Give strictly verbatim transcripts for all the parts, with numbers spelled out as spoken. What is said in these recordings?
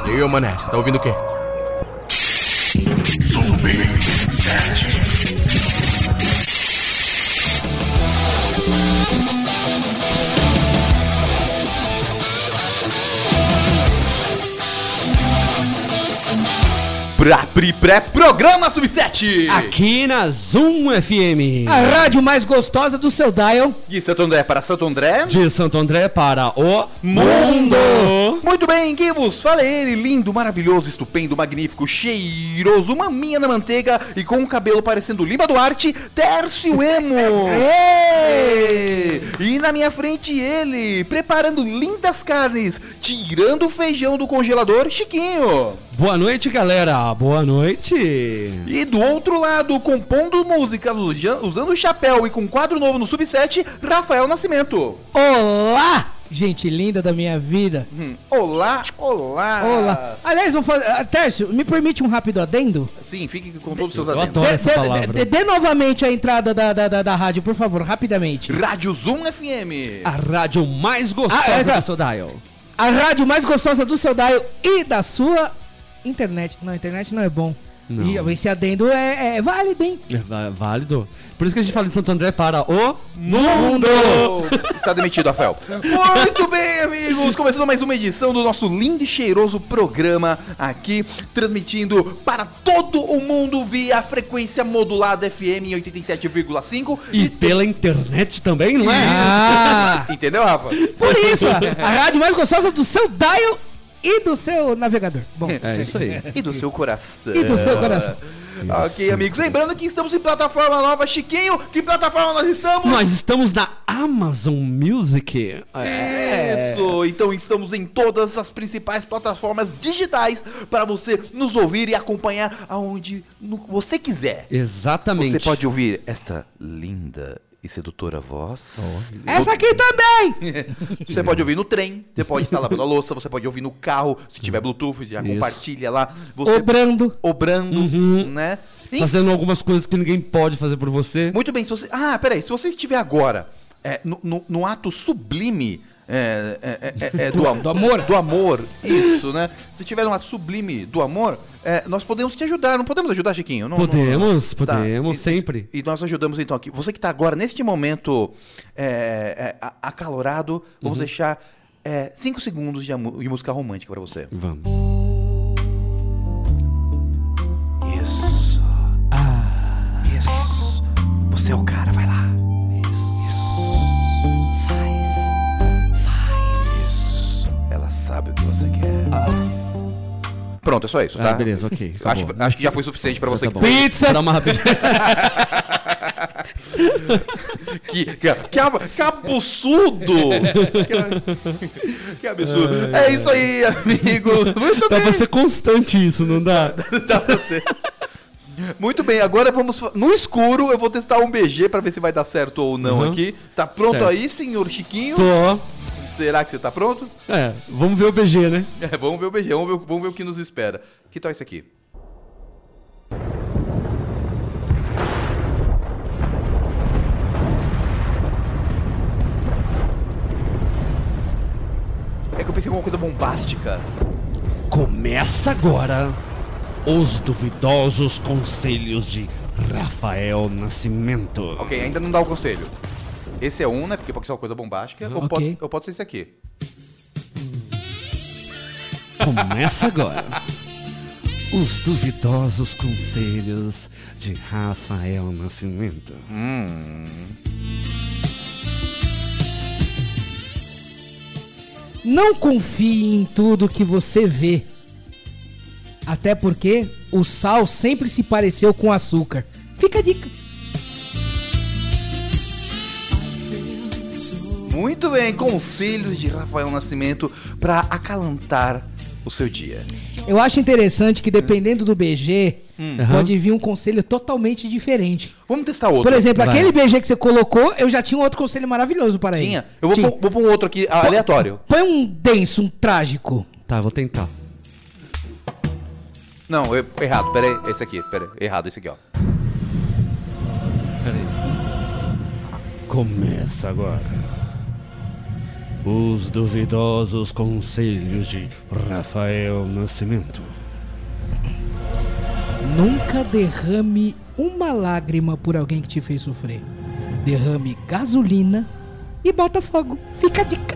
E ô, mané, você tá ouvindo o quê? Subsete. Pré-programa Subsete! Aqui na Zoom F M. A rádio mais gostosa do seu dial. De Santo André para Santo André. De Santo André para o mundo. Muito bem, quem vos fala é ele, lindo, maravilhoso, estupendo, magnífico, cheiroso, maminha na manteiga e com o cabelo parecendo Lima Duarte, Tércio Emo. E na minha frente ele, preparando lindas carnes, tirando o feijão do congelador, Chiquinho. Boa noite, galera. Boa noite. E do outro lado, compondo músicas, usando chapéu e com quadro novo no Subsete, Rafael Nascimento. Olá, gente linda da minha vida. Hum, olá, olá. Olá. Aliás, vou fazer... Uh, Tércio, me permite um rápido adendo? Sim, fique com todos os seus Eu adendos. adoro essa palavra. Dê, dê novamente a entrada da, da, da, da rádio, por favor, rapidamente. Rádio Zoom F M. A rádio mais gostosa Ah, é, do seu dial. A rádio mais gostosa do seu dial e da sua internet. Não, internet não é bom. Não. E esse adendo é, é válido, hein? É válido. Por isso que a gente fala de Santo André para o mundo. Está demitido, Rafael. Muito bem, amigos. Começando mais uma edição do nosso lindo e cheiroso programa aqui, transmitindo para todo o mundo via frequência modulada F M em oitenta e sete vírgula cinco. E, e pela tem... internet também, não é? Ah! Entendeu, Rafa? Por isso, a, a rádio mais gostosa do seu dial e do seu navegador. Bom, é isso aí. E do seu coração. E do seu coração. Isso. Ok, amigos. Lembrando que estamos em plataforma nova. Chiquinho, que plataforma nós estamos? Nós estamos na Amazon Music. É. Isso. Então estamos em todas as principais plataformas digitais para você nos ouvir e acompanhar aonde você quiser. Exatamente. Você pode ouvir esta linda e sedutora voz. Oh. Essa aqui também! Você pode ouvir no trem, você pode estar lavando a louça, você pode ouvir no carro, se tiver Bluetooth, já Isso. compartilha lá. Você... Obrando. Obrando, uhum. né? Fazendo algumas coisas que ninguém pode fazer por você. Muito bem, se você... Ah, peraí, se você estiver agora é, no, no, no ato sublime é, é, é, é, do, do, do amor, do amor, isso, né? Se tiver um ato sublime do amor, é, nós podemos te ajudar, não podemos ajudar, Chiquinho? Não, podemos, não... podemos, tá. sempre. E, e nós ajudamos então aqui. Você que está agora, neste momento é, é, acalorado, vamos uhum. deixar é, cinco segundos de, de música romântica para você. Vamos. Isso. Ah. Isso. Você é o cara, vai lá. Sabe o que você quer. Ah. Pronto, é só isso, tá? Ah, beleza, ok. Acho, acho que já foi suficiente pra você. Tá que Pizza! Dá uma rapidinha. que, que, que, que absurdo! que, que absurdo. É. é isso aí, amigos. Muito dá bem. Dá pra ser constante isso, não dá? Dá pra ser. Muito bem, agora vamos... No escuro, eu vou testar um B G pra ver se vai dar certo ou não uhum. aqui. Tá pronto certo. Aí, senhor Chiquinho? Tô. Será que você tá pronto? É, vamos ver o B G, né? É, vamos ver o B G, vamos ver, vamos ver o que nos espera. Que tal esse aqui? É que eu pensei em alguma coisa bombástica. Começa agora os duvidosos conselhos de Rafael Nascimento. Ok, ainda não dá o conselho. Esse é um, né? Porque pode ser uma coisa bombástica. Uhum. Ou, okay. pode, ou pode ser esse aqui. Começa agora. Os duvidosos conselhos de Rafael Nascimento. Hum. Não confie em tudo que você vê. Até porque o sal sempre se pareceu com açúcar. Fica a dica. Muito bem, conselhos de Rafael Nascimento para acalentar o seu dia. Eu acho interessante que dependendo do B G, hum. pode vir um conselho totalmente diferente. Vamos testar outro. Por exemplo, Vai. aquele B G que você colocou, eu já tinha um outro conselho maravilhoso para ele. Tinha? Eu vou, Tinha. Pôr, vou pôr um outro aqui, aleatório. Põe um denso, um trágico. Tá, vou tentar. Não, eu, errado, peraí, esse aqui, peraí, errado, esse aqui, ó. Peraí. Começa agora. Os duvidosos conselhos de Rafael Nascimento. Nunca derrame uma lágrima por alguém que te fez sofrer. Derrame gasolina e bota fogo. Fica a dica.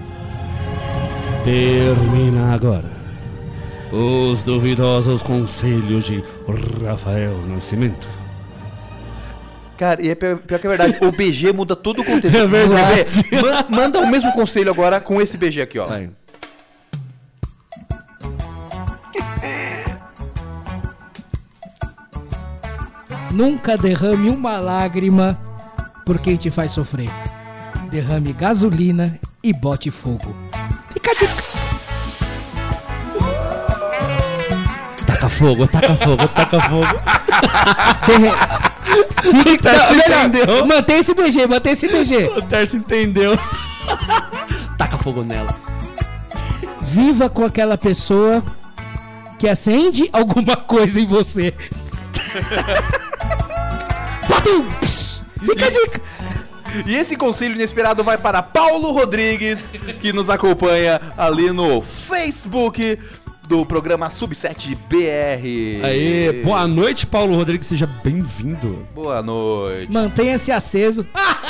Termina agora. Os duvidosos conselhos de Rafael Nascimento. Cara, e é pior, pior que é verdade, o B G muda todo o contexto. É verdade. Quer ver? Man- manda o mesmo conselho agora com esse B G aqui, ó. Vai. Nunca derrame uma lágrima por quem te faz sofrer. Derrame gasolina e bote fogo. Fica a dica. Taca fogo, taca fogo, taca fogo. Derre... Fica... Tá, Não, melhor, entendeu? mantém esse B G, mantém esse B G. O Terço entendeu. Taca fogo nela. Viva com aquela pessoa que acende alguma coisa em você. Bota um... Psh, fica a dica. E esse conselho inesperado vai para Paulo Rodrigues, que nos acompanha ali no Facebook do programa Sub sete B R. Aê, boa noite, Paulo Rodrigues, seja bem-vindo. Boa noite. Mantenha-se aceso.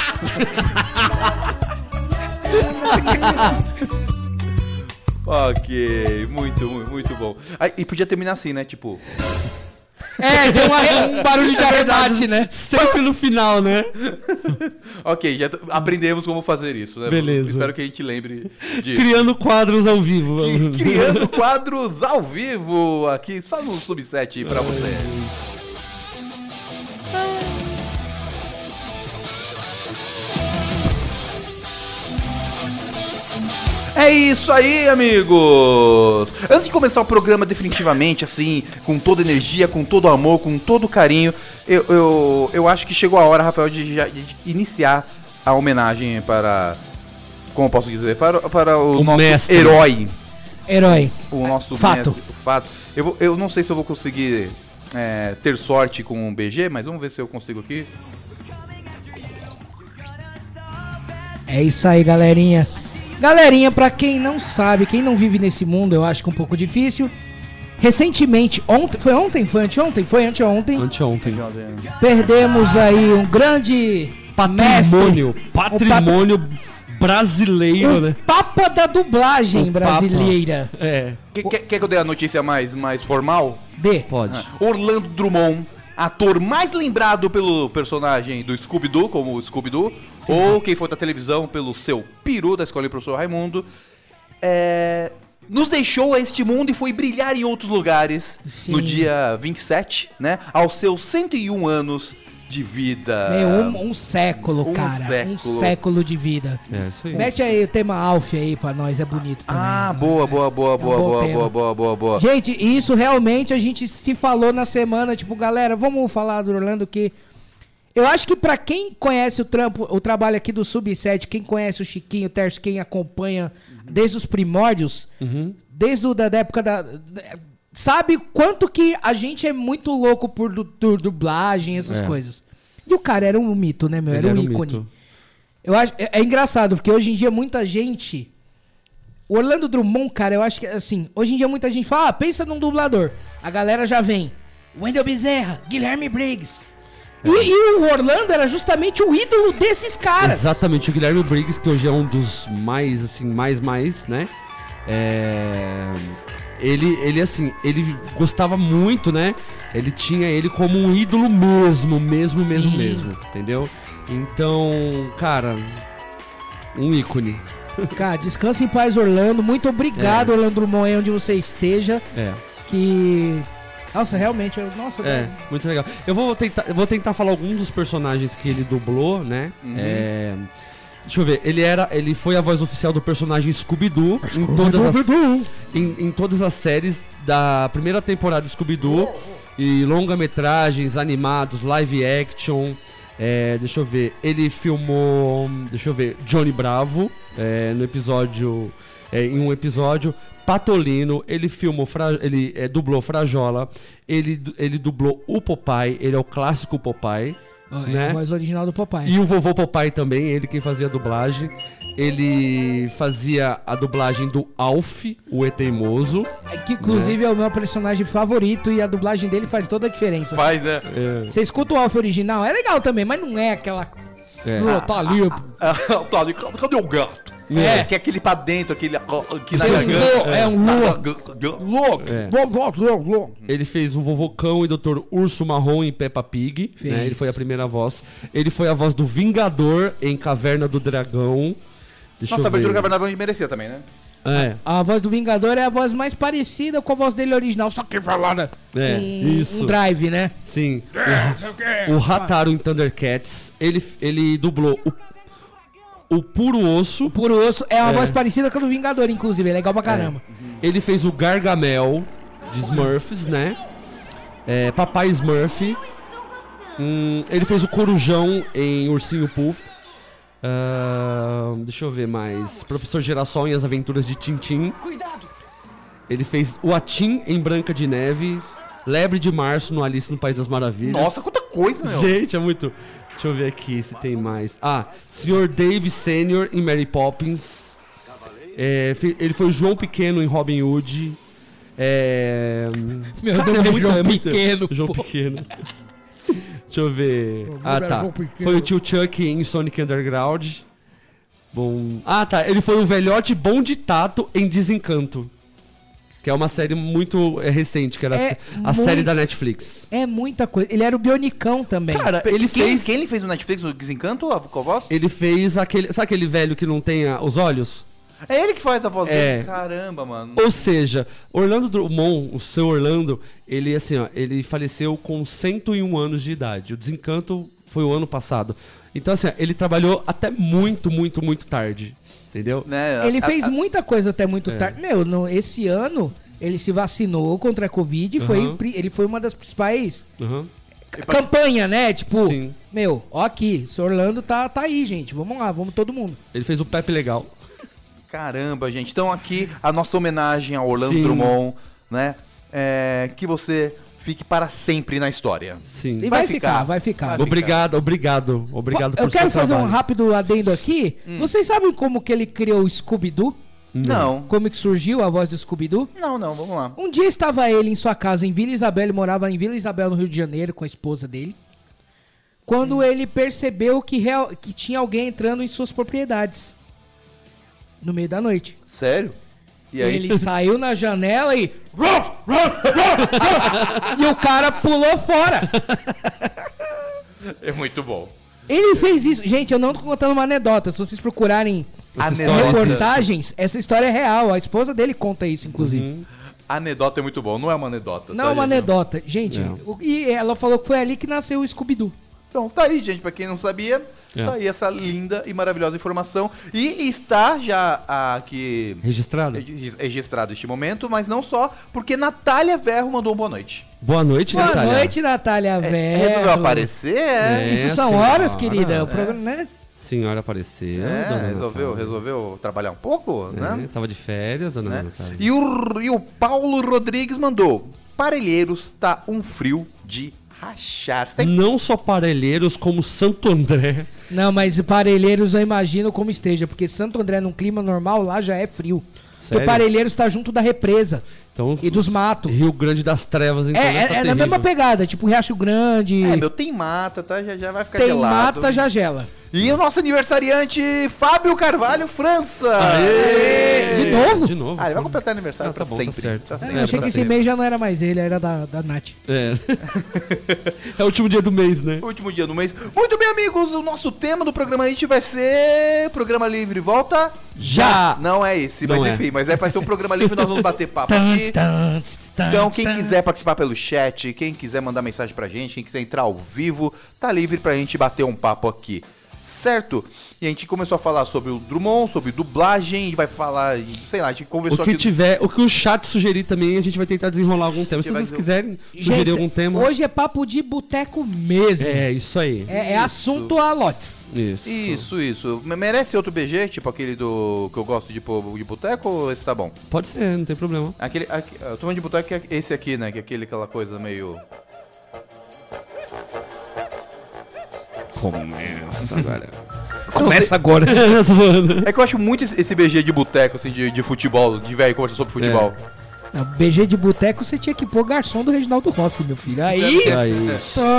Ok, muito, muito, muito bom. Ah, e podia terminar assim, né? Tipo, É, tem uma- um barulho de arrebate, né? Sempre no final, né? ok, já t- aprendemos como fazer isso, né? Beleza. Espero que a gente lembre disso. Criando quadros ao vivo. Que- Criando quadros ao vivo aqui, só no Sub sete pra você. É isso aí, amigos! Antes de começar o programa definitivamente, assim, com toda energia, com todo amor, com todo carinho, eu, eu, eu acho que chegou a hora, Rafael, de, já- de iniciar a homenagem para... Como eu posso dizer? Para, para o, O nosso mestre. herói. Herói. O nosso Fato. mestre, o fato. Eu, vou- eu não sei se eu vou conseguir é, ter sorte com o B G, mas vamos ver se eu consigo aqui. É isso aí, galerinha. Galerinha, pra quem não sabe, quem não vive nesse mundo, eu acho que é um pouco difícil. Recentemente, ontem, foi ontem? Foi anteontem? Foi anteontem. Anteontem. Perdemos aí um grande Patrimônio, mestre, patrimônio brasileiro, um né? papa da dublagem O brasileira. Papa. É, Que- Quer, quer que eu dê a notícia mais, mais formal? D. pode. Orlando Drummond, ator mais lembrado pelo personagem do Scooby-Doo, como o Scooby-Doo, ou quem for da televisão pelo seu peru da escola do professor Raimundo, é, nos deixou a este mundo e foi brilhar em outros lugares Sim. no dia vinte e sete, né? Aos seus cento e um anos de vida. Meu, um, um século, um cara. Um século. século de vida. É, isso aí. Mete aí o tema Alf aí pra nós, é bonito também. Ah, boa, boa, boa, É um boa, bom boa, tema. boa, boa, boa, boa. Gente, isso realmente a gente se falou na semana, tipo, galera, vamos falar do Orlando que eu acho que pra quem conhece o trampo, o trabalho aqui do Sub sete, quem conhece o Chiquinho, o Terço, quem acompanha desde os primórdios, Uhum. desde o, da, da época da, da- sabe quanto que a gente é muito louco por, du- por dublagem, essas É. coisas. E o cara era um mito, né, meu? Ele Era um era um ícone. mito. Eu acho, é, é engraçado, porque hoje em dia muita gente. O Orlando Drummond, cara, eu acho que assim, hoje em dia muita gente fala, ah, pensa num dublador. A galera já vem. Wendell Bezerra, Guilherme Briggs. E, e o Orlando era justamente o ídolo desses caras. Exatamente, o Guilherme Briggs, que hoje é um dos mais, assim, mais, mais, né? É... Ele, ele, assim, ele gostava muito, né? Ele tinha ele como um ídolo mesmo, mesmo, mesmo, Sim. mesmo, entendeu? Então, cara, um ícone. Cara, descansa em paz, Orlando. Muito obrigado, É. Orlando Drummond, aí onde você esteja. É, Que. Nossa, realmente, eu... nossa, é, velho. muito legal. Eu vou tentar, eu vou tentar falar alguns dos personagens que ele dublou, né? Uhum. É... Deixa eu ver, ele era, ele foi a voz oficial do personagem Scooby-Doo em todas as em, em todas as séries da primeira temporada do Scooby-Doo e longa-metragens, animados, live action. É, deixa eu ver, ele filmou, deixa eu ver, Johnny Bravo é, no episódio, é, em um episódio. Patolino, ele filmou, Fra- ele é, dublou Frajola, ele, du- ele dublou o Popeye, ele é o clássico Popeye. É né? a voz original do Popeye. E o vovô Popeye também, ele quem fazia a dublagem. Ele fazia a dublagem do Alf, o E Teimoso. É que inclusive é o meu personagem favorito e a dublagem dele faz toda a diferença. Faz, né? É, Você escuta o Alf original, é legal também, mas não é aquela... é. Pô, tá ali. Ah, tá ali, cadê cadê o gato? É. Que é aquele pra dentro, aquele aqui na Tem um garganta. lo- é um louco. Louco, É. louco, louco, louco. Ele fez o Vovô Cão e doutor Urso Marrom em Peppa Pig. Fez. Né? Ele foi a primeira voz. Ele foi a voz do Vingador em Caverna do Dragão. Deixa Nossa, a eu ver. abertura do Carnaval a gente merecia também, né? É, A voz do Vingador é a voz mais parecida com a voz dele original, só que falada É, um, isso. um drive, né? sim. O, o Hataro em Thundercats. Ele, ele dublou o, o Puro Osso. Puro Osso é uma É. voz parecida com a do Vingador, inclusive, é legal pra caramba. Ele fez o Gargamel de Smurfs, né? É, Papai Smurf. Hum, ele fez o Corujão em Ursinho Puff. Ah, deixa eu ver mais. Professor Girassol em As Aventuras de Tintim. Cuidado! Ele fez o Atim em Branca de Neve. Lebre de Março no Alice no País das Maravilhas. Nossa, quanta coisa, meu. Gente, é muito. Deixa eu ver aqui se tem mais. Ah, senhor Dave Sênior em Mary Poppins. É, fe- ele foi o João Pequeno em Robin Hood. É... Meu Cara, Deus, é muito- João muito- Pequeno, João pô. Pequeno. Deixa eu ver. Meu Ah, Deus, é tá. João Pequeno. Foi o tio Chuck em Sonic Underground. Bom. Ah, tá. Ele foi o velhote bom de Tato em Desencanto. Que é uma série muito é, recente, que era É a muito- série da Netflix. É muita coisa. Ele era o Bionicão também. Cara, Pe- ele quem, fez. quem ele fez no Netflix, no Desencanto, a- com a voz? Ele fez aquele. Sabe aquele velho que não tem a- os olhos? É ele que faz a voz É. dele. Caramba, mano. Ou seja, Orlando Drummond, o seu Orlando, ele assim, ó, ele faleceu com cento e um anos de idade. O Desencanto foi o ano passado. Então assim, ó, ele trabalhou até muito, muito, muito tarde. Entendeu? Né? Ele a- fez a- muita coisa até muito É. tarde. Meu, no, esse ano ele se vacinou contra a Covid e foi, Uhum. pri- ele foi uma das principais Uhum. c- campanha, né? Tipo, Sim. meu, ó aqui, seu Orlando tá, tá aí, gente. Vamos lá, vamos todo mundo. Ele fez o Pepe Legal. Caramba, gente. Então aqui a nossa homenagem ao Orlando Sim. Drummond, né? É, que você fique para sempre na história. Sim. E Vai vai, ficar, ficar. vai ficar. Vai Obrigado, obrigado. Obrigado Eu por quero seu fazer um trabalho. rápido adendo aqui. Hum. Vocês sabem como que ele criou o Scooby-Doo? Não. Como que surgiu a voz do Scooby-Doo? Não, não, vamos lá. Um dia estava ele em sua casa em Vila Isabel, ele morava em Vila Isabel, no Rio de Janeiro, com a esposa dele. Quando ele percebeu que, real- que tinha alguém entrando em suas propriedades. No meio da noite. Sério? E aí? Ele saiu na janela e... Ruff, ruff, ruff, ruff, e o cara pulou fora. É muito bom. Ele fez isso. Gente, eu não tô contando uma anedota. Se vocês procurarem Anedota. reportagens, essa história é real. A esposa dele conta isso, inclusive. Uhum. Anedota é muito bom, não é uma anedota. Não tá, é uma gente? anedota. Gente, Não. o- e ela falou que foi ali que nasceu o Scooby-Doo. Então, tá aí, gente, pra quem não sabia, É. tá aí essa linda e maravilhosa informação. E está já aqui Registrado? regi- registrado este momento, mas não só, porque Natália Verro mandou um boa noite. Boa noite, Boa Natália. noite, Natália É, Verro. resolveu aparecer, é. É, Isso são senhora. horas, querida. O programa, né? Senhora apareceu. É, dona resolveu, Natália. resolveu trabalhar um pouco, É, né? tava de férias, dona né? Natália. E, o, e o Paulo Rodrigues mandou: Parelheiros tá um frio de rachar. Você tá em- Não só Parelheiros, como Santo André. Não, mas Parelheiros eu imagino como esteja, porque Santo André num clima normal lá já é frio. Porque Sério? o Parelheiros tá junto da represa Então, e dos matos. Rio Grande das Trevas, então É, deve é, tá é na terrível. mesma pegada, tipo Riacho Grande, É, meu, tem mata, tá? Já, já vai ficar tem gelado. mata, já gela. E o nosso aniversariante, Fábio Carvalho França. Aê! De novo? De novo. Ah, ele vai completar aniversário Ah, tá pra bom, tá sempre. certo. Tá É, sempre. eu achei pra que esse sempre. mês já não era mais ele, era da, da Nath. É. É o último dia do mês, né? Último dia do mês. Muito bem, amigos, o nosso tema do programa It vai ser Programa Livre Volta Já! Não é esse, mas Não é. enfim, mas é, vai ser um programa livre, nós vamos bater papo aqui. Então, quem quiser participar pelo chat, quem quiser mandar mensagem pra gente, quem quiser entrar ao vivo, tá livre pra gente bater um papo aqui, certo? E a gente começou a falar sobre o Drummond, sobre dublagem, a gente vai falar, sei lá, a gente O conversou que aqui... tiver, o que o chat sugerir também, a gente vai tentar desenrolar algum tema. Se vai vocês dizer- quiserem sugerir Gente, algum tema. hoje é papo de boteco mesmo. É, isso aí. É, é assunto a lotes. Isso. Isso, isso. Merece outro B G, tipo aquele do que eu gosto de, pôr de boteco, ou esse tá bom? Pode ser, não tem problema. Aquele, aqui, eu tô falando de boteco que é esse aqui, né? Que é aquele, aquela coisa meio... Começa agora. Começa agora. É que eu acho muito esse esse B G de boteco, assim, de, de futebol, de velho conversar sobre futebol. Não, B G de boteco você tinha que pôr garçom do Reginaldo Rossi, meu filho. Aí. Aí.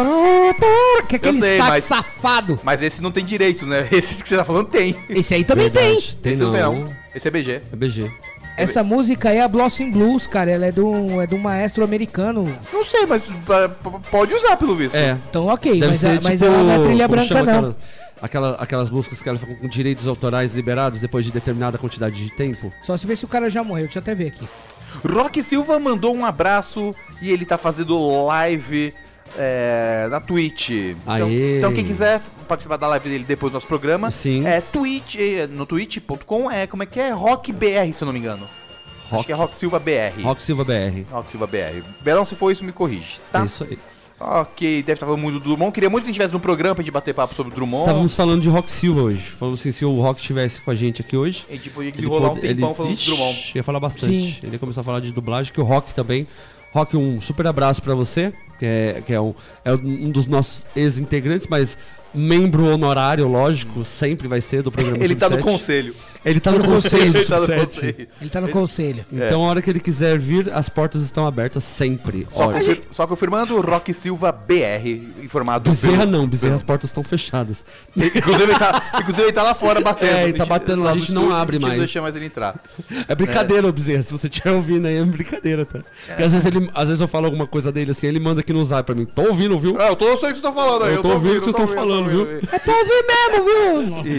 Que aquele sei, saco mas- safado. Mas esse não tem direitos, né? Esse que você tá falando tem. Esse aí também Verdade. tem. Tem esse não. não tem, não. Esse é B G. É B G. Essa música aí é a Blossom Blues, cara. Ela é de um, é de um maestro americano. Não sei, mas p- p- pode usar pelo visto. É. Então, ok, Deve mas, ser a- mas tipo, ela não é trilha como branca, chama não. Aquela, aquela- aquelas músicas que ela ficam com direitos autorais liberados depois de determinada quantidade de tempo. Só se ver se o cara já morreu. Deixa eu até ver aqui. Rock Silva mandou um abraço e ele tá fazendo live é, na Twitch. Então, Aê. então quem quiser participar da live dele depois do nosso programa, Sim. é Twitch, é, no twitch ponto com, é como é que é? Rock B R, se eu não me engano. Acho Rock, que é Rock Silva B R. Rock Silva B R. Rock Silva B R. Belão, se for isso, me corrige, tá? É isso aí. Ok, deve estar falando muito do Drummond. Queria muito que a gente estivesse no programa pra gente bater papo sobre o Drummond. Estávamos falando de Rock Silva hoje. Falamos assim, se o Rock estivesse com a gente aqui hoje. A gente podia ele desenrolar um pode- tempão ele- falando Ixi, do Drummond. ia falar bastante. Sim. Ele ia começar a falar de dublagem, que o Rock também. Rock, um super abraço pra você, que é, que é, um, é um dos nossos ex-integrantes, mas membro honorário, lógico, sempre vai ser do programa Ele tá no Sub sete. conselho. Ele tá no conselho, Ele tá no Sub sete. conselho. Ele tá no conselho. Então, a hora que ele quiser vir, as portas estão abertas sempre. Só, Olha, confir- só confirmando, Rock Silva B R, informado Bezerra pelo- não, Bezerra pelo- as portas estão fechadas. Inclusive ele, tá, inclusive ele tá lá fora batendo. É, ele tá batendo lá, a no gente não estúdio, abre a gente mais. não deixa mais ele entrar. É brincadeira, ô Bezerra, se você estiver ouvindo aí, é brincadeira, tá? Porque às vezes, ele, às vezes eu falo alguma coisa dele assim, ele manda aqui no zap pra mim. Tô ouvindo, viu? Ah, eu tô, eu sei o que você tá falando aí. Eu tô ouvindo o que eu você tá tô falando, eu tô viu? É pra ouvir mesmo, viu?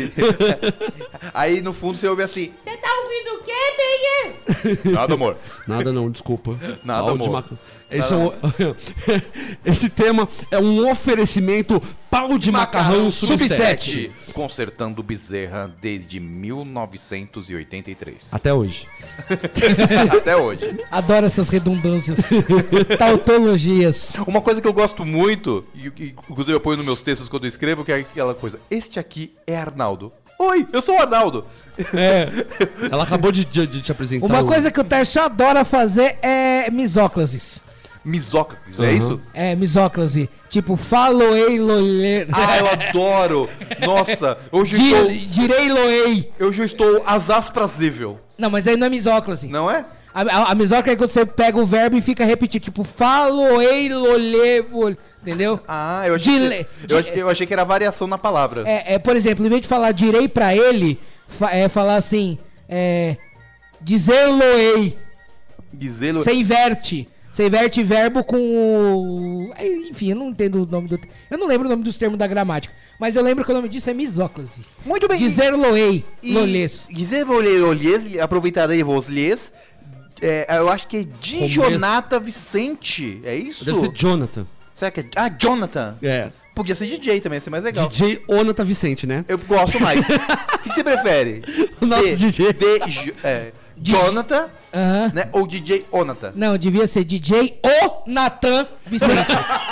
Aí no fundo você ouve assim. Você tá ouvindo o quê, Benê? Nada, amor. Nada não, desculpa. Nada, Áudio de amor. maca- Esse, é um- Esse tema é um oferecimento pau de macarrão, sub sete. Consertando Bezerra desde mil novecentos e oitenta e três. Até hoje. Até hoje. Adoro essas redundâncias. Tautologias. Uma coisa que eu gosto muito, e e, inclusive eu ponho nos meus textos quando eu escrevo, que é aquela coisa. Este aqui é Arnaldo. Oi, eu sou o Arnaldo. É. Ela acabou de, de- de te apresentar. Uma o- coisa que o Tércio adora fazer é misóclases. Misócrates, Uhum. é isso? É, misóclase. Tipo, faloei, lolê. Ah, eu adoro! Nossa, hoje eu estou, Di- Direi loei. hoje eu estou asasprazível, Não, mas aí não é misóclase. não é? A, a, a misóclase é quando você pega o verbo e fica repetindo. Tipo, faloei, lolê, vol- entendeu? Ah, eu achei, Dile- que, eu, di- achei, eu achei que era variação na palavra. É, é, por exemplo, em vez de falar direi pra ele, fa- é falar assim, é, dizer loei. Gizelo. Você inverte. Você inverte verbo com o... Aí, enfim, eu não entendo o nome do... Eu não lembro o nome dos termos da gramática. Mas eu lembro que o nome disso é misóclise. Muito bem. Dizer loei, E- lolês. Dizer lolês, aproveitarei vos lhes. É, eu acho que é de Comer. Jonathan Vicente, é isso? Deve ser Jonathan. Será que é... Ah, Jonathan. É. Podia ser D J também, ia ser mais legal. D J Onata Vicente, né? Eu gosto mais. O que, que você prefere? O nosso D J. De, Jo- é, Jonathan, Aham. né? Ou D J Onata? Não, devia ser D J O Natan Vicente.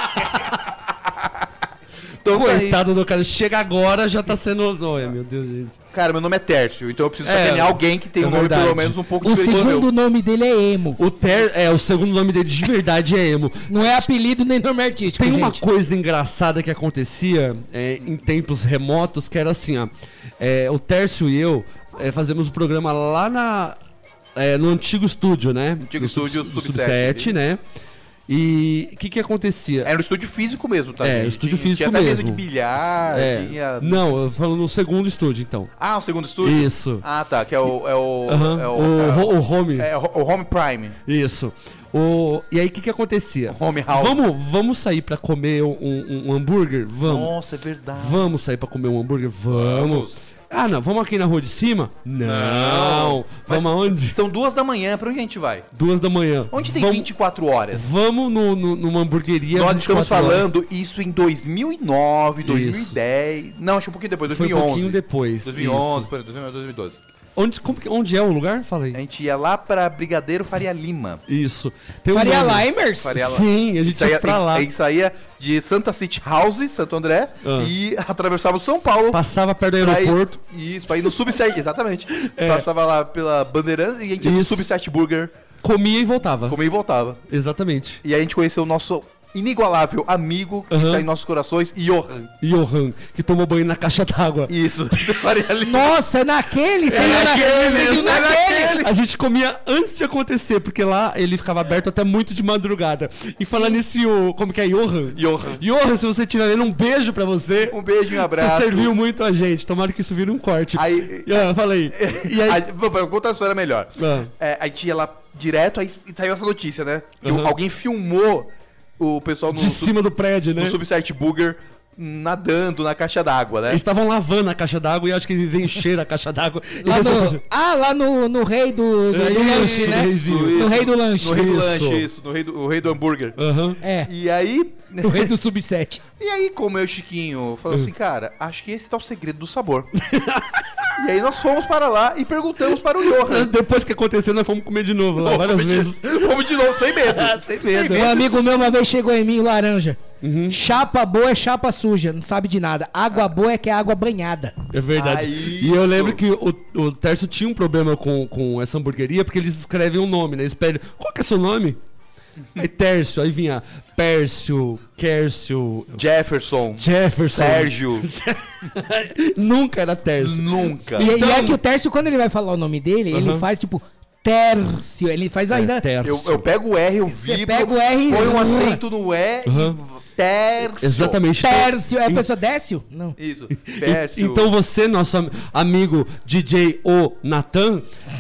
Então, tá aí. Coitado do cara, chega agora, já tá sendo... Olha, meu Deus, gente. Cara, meu nome é Tércio, então eu preciso É, sacanear alguém que tem é um nome verdade. pelo menos um pouco O diferente do segundo meu. nome dele é Emo. O Ter... É, o segundo nome dele de verdade é Emo. Não é apelido nem nome artístico, Tem uma gente. coisa engraçada que acontecia é, em tempos remotos, que era assim, ó. É, o Tércio e eu é, fazemos o programa lá na, é, no antigo estúdio, né? Antigo No sub- estúdio, do Sub Sub sete, sete, né? E o que que acontecia? Era um estúdio físico mesmo, tá? É, gente? estúdio Tinha- físico Tinha até mesa mesmo. de bilhar, É, tinha... Não, eu falo no segundo estúdio, então. Ah, o segundo estúdio? Isso. Ah, tá, que é o... É o, Aham, é o, o, ro- o home. é o- o Home Prime. Isso. O, e aí o que que acontecia? Home House. Vamos, vamos sair pra comer um, um- um hambúrguer? Vamos. Nossa, é verdade. Vamos sair pra comer um hambúrguer? Vamos. Ah, não, vamos aqui na rua de cima? Não. Não. Mas- Vamos aonde? São duas da manhã, pra onde a gente vai? Duas da manhã. Onde tem vamos, vinte e quatro horas? Vamos no, no, numa hamburgueria. Nós vinte e estamos quatro horas. falando isso em dois mil e nove, dois mil e Isso. dez... Não, acho que um pouquinho depois, Foi dois um mil e onze. pouquinho depois. dois mil e onze, isso. por aí, dois mil e onze, dois mil e doze. Onde, como que- onde é o lugar? Fala aí. A gente ia lá pra Brigadeiro Faria Lima. Isso. Tem um Faria nome. Limers? Faria- Sim, a gente Saía, ia pra lá. A gente saía de Santa City House, Santo André, Ah. e atravessava o São Paulo. Passava perto do pra ir- aeroporto. Isso, pra ir no Sub sete, exatamente. É. Passava lá pela Bandeirantes e a gente ia no Isso. Sub sete Burger, Comia e voltava. comia e voltava. Exatamente. E aí a gente conheceu o nosso inigualável amigo que Uhum. está em nossos corações, Johan. Johan, que tomou banho na caixa d'água. Isso, Faria Lima. Nossa, é naquele? Você É viu naquele, Você viu é naquele? naquele. A gente comia antes de acontecer, porque lá ele ficava aberto até muito de madrugada. E falando nisso, o- como que é? Johan? Johan. Johan, se você estiver vendo, um beijo pra você. Um beijo e um abraço. Você serviu muito a gente. Tomara que isso vire um corte. Aí- Ah, fala aí. E aí? Aí, vou vou contar a história melhor. Ah. É, aí tinha lá direto, aí saiu essa notícia, né? E Uhum. alguém filmou o pessoal no, De sub- cima do prédio, né? no subsite Booger nadando na caixa d'água, né? Eles estavam lavando a caixa d'água e acho que eles encheram a caixa d'água. e Lá resolveram- no, ah, lá no, no rei do, do, do Isso, lanche, né? isso, No rei do lanche. No rei do Isso. lanche, isso. No rei do, o rei do hambúrguer. Aham. É, E aí... no rei do subset. E aí, como eu, Chiquinho, falou assim, cara, acho que esse tá o segredo do sabor. E aí nós fomos para lá e perguntamos para o Johan. Depois que aconteceu, nós fomos comer de novo lá, várias Fomos de- vezes. Fomos de novo, sem medo. sem medo. Um amigo meu uma vez chegou em mim, laranja. Uhum. Chapa boa é chapa suja, não sabe de nada. Água boa é que é água banhada. É verdade. Ah, E eu isso. lembro que o, o Tércio tinha um problema com, com essa hamburgueria, porque eles escrevem um nome, né? Eles pedem, qual que é seu nome? Aí Tércio, aí vinha Pércio, Kércio, Jefferson, Jefferson. Sérgio, Nunca era Tércio. nunca. E, Então- e é que o Tércio, quando ele vai falar o nome dele, ele Aham. faz tipo Tércio. Ele faz ainda. É, Tércio. Eu, eu pego o R, eu Você vibro, pega o R e- põe um acento no E Uhum. e Tércio. Exatamente. Tércio. É a Em- pessoa Décio? Não. Isso, E- Tércio. Então você, nosso am- amigo D J O Natan,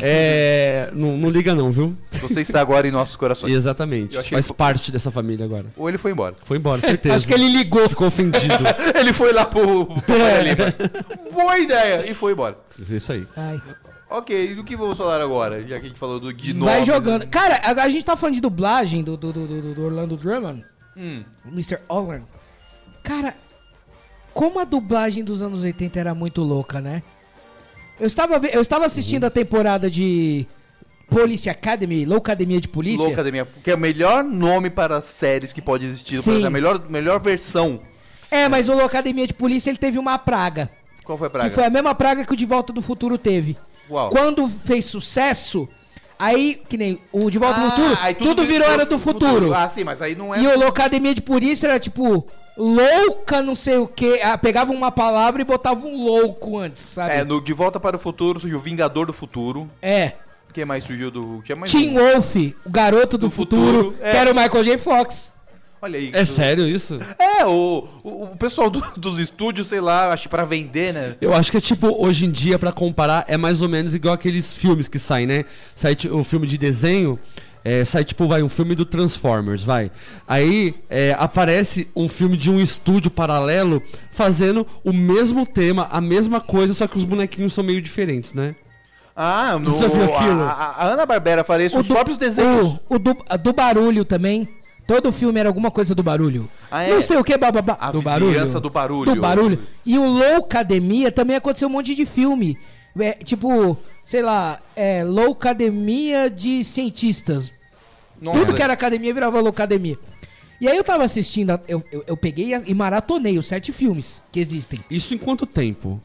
é, não, não liga não, viu? Você está agora em nossos corações. Exatamente. Eu achei Faz que- parte dessa família agora. Ou ele foi embora. Foi embora, certeza. Acho que ele ligou. Ficou ofendido. Ele foi lá pro, pro Faria Lima. Boa ideia! E foi embora. É isso aí. Ai. Ok, e do que vamos falar agora? Já que a gente falou do de Vai nomes, jogando. Cara, a, a gente tá falando de dublagem do, do, do, do- do Orlando Drummond. Hum. O mister Holland. Cara, como a dublagem dos anos oitenta era muito louca, né? Eu estava, ve- eu estava assistindo a temporada de Police Academy, Loucademia de Polícia. Loucademia, que é o melhor nome para séries que pode existir. Sim. A melhor, melhor versão. É, mas o Loucademia de Polícia ele teve uma praga. Qual foi a praga? Que foi a mesma praga que o De Volta do Futuro teve. Uau. Quando fez sucesso, aí, que nem o De Volta do Ah, Futuro, aí tudo, virou Era do Futuro. Ah, sim, mas aí não é... E o Loucademia de Polícia era tipo, louca não sei o que. Ah, pegava uma palavra e botava um louco antes, sabe? É, no De Volta para o Futuro surgiu Vingador do Futuro. É. Quem mais surgiu do... Tinha mais Tim um. Wolf, o garoto do, Do futuro, futuro, é. que era o Michael J. Fox. Olha aí. É do- sério isso? É, o, o, o pessoal do- dos estúdios, sei lá, acho que pra vender, né? Eu acho que é tipo, hoje em dia, pra comparar, é mais ou menos igual aqueles filmes que saem, né? Sai ti- o filme de desenho, é, sai tipo, vai, um filme do Transformers, vai. Aí é, aparece um filme de um estúdio paralelo fazendo o mesmo tema, a mesma coisa, só que os bonequinhos são meio diferentes, né? Ah, no, Você viu aquilo? A, a- a Ana Barbera faria isso nos do- próprios desenhos. O, o do, a do barulho também. Todo filme era alguma coisa do barulho. Ah, é? Não sei o que, bababá. A do vizinhança barulho. do barulho. Do barulho. E o Loucademia também aconteceu um monte de filme. É, tipo, sei lá, é, Loucademia de cientistas. Nossa. Tudo que era academia virava Loucademia. E aí eu tava assistindo, a- eu, eu, eu peguei e maratonei os sete filmes que existem. Isso em quanto tempo?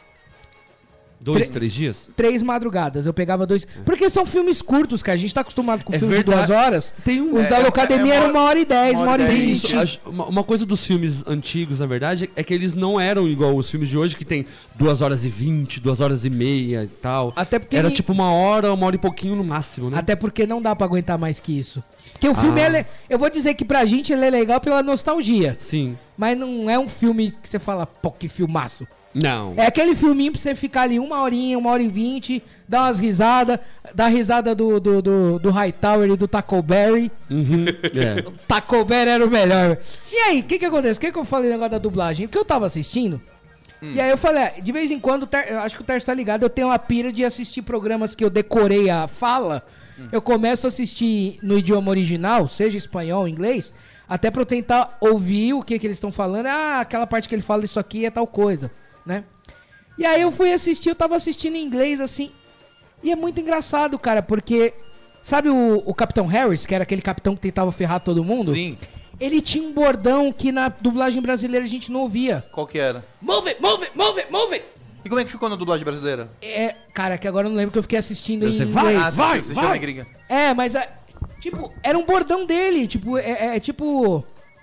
Dois, Tre- três dias? Três madrugadas, eu pegava dois. Porque são filmes curtos, cara. A gente tá acostumado com É filme verdade. de duas horas. Tem um- Os É, da é, Loucademia é uma eram uma hora e dez, uma hora e vinte. vinte. Acho- Uma, uma coisa dos filmes antigos, na verdade, é que eles não eram igual os filmes de hoje, que tem duas horas e vinte, duas horas e meia e tal. Até porque Era ele- tipo uma hora, uma hora e pouquinho no máximo, né? Até porque não dá pra aguentar mais que isso. Porque o filme, Ah. é le- eu vou dizer que pra gente ele é legal pela nostalgia. Sim. Mas não é um filme que você fala, pô, que filmaço. Não. É aquele filminho pra você ficar ali uma horinha, uma hora e vinte, dar umas risadas, dar risada do, do, do, do Hightower e do Tackleberry. Uhum. É. Tackleberry era o melhor. E aí, o que que acontece? O que que eu falei no negócio da dublagem? Porque eu tava assistindo, e aí eu falei, ah, de vez em quando, o Ter- eu acho que o Terço tá ligado, eu tenho uma pira de assistir programas que eu decorei a fala, eu começo a assistir no idioma original, seja espanhol, inglês, até pra eu tentar ouvir o que que eles estão falando. Ah, aquela parte que ele fala isso aqui é tal coisa, né? E aí eu fui assistir, eu tava assistindo em inglês, assim, e é muito engraçado, cara, porque... Sabe o, o Capitão Harris, que era aquele capitão que tentava ferrar todo mundo? Sim. Ele tinha um bordão que na dublagem brasileira a gente não ouvia. Qual que era? Move it, move it, move it, move it! E como é que ficou na dublagem brasileira? É, cara, que agora eu não lembro que eu fiquei assistindo em Você inglês. vai, Ah, vai, você vai. chama em gringa. É, mas, é, tipo, era um bordão dele, tipo, é, é tipo...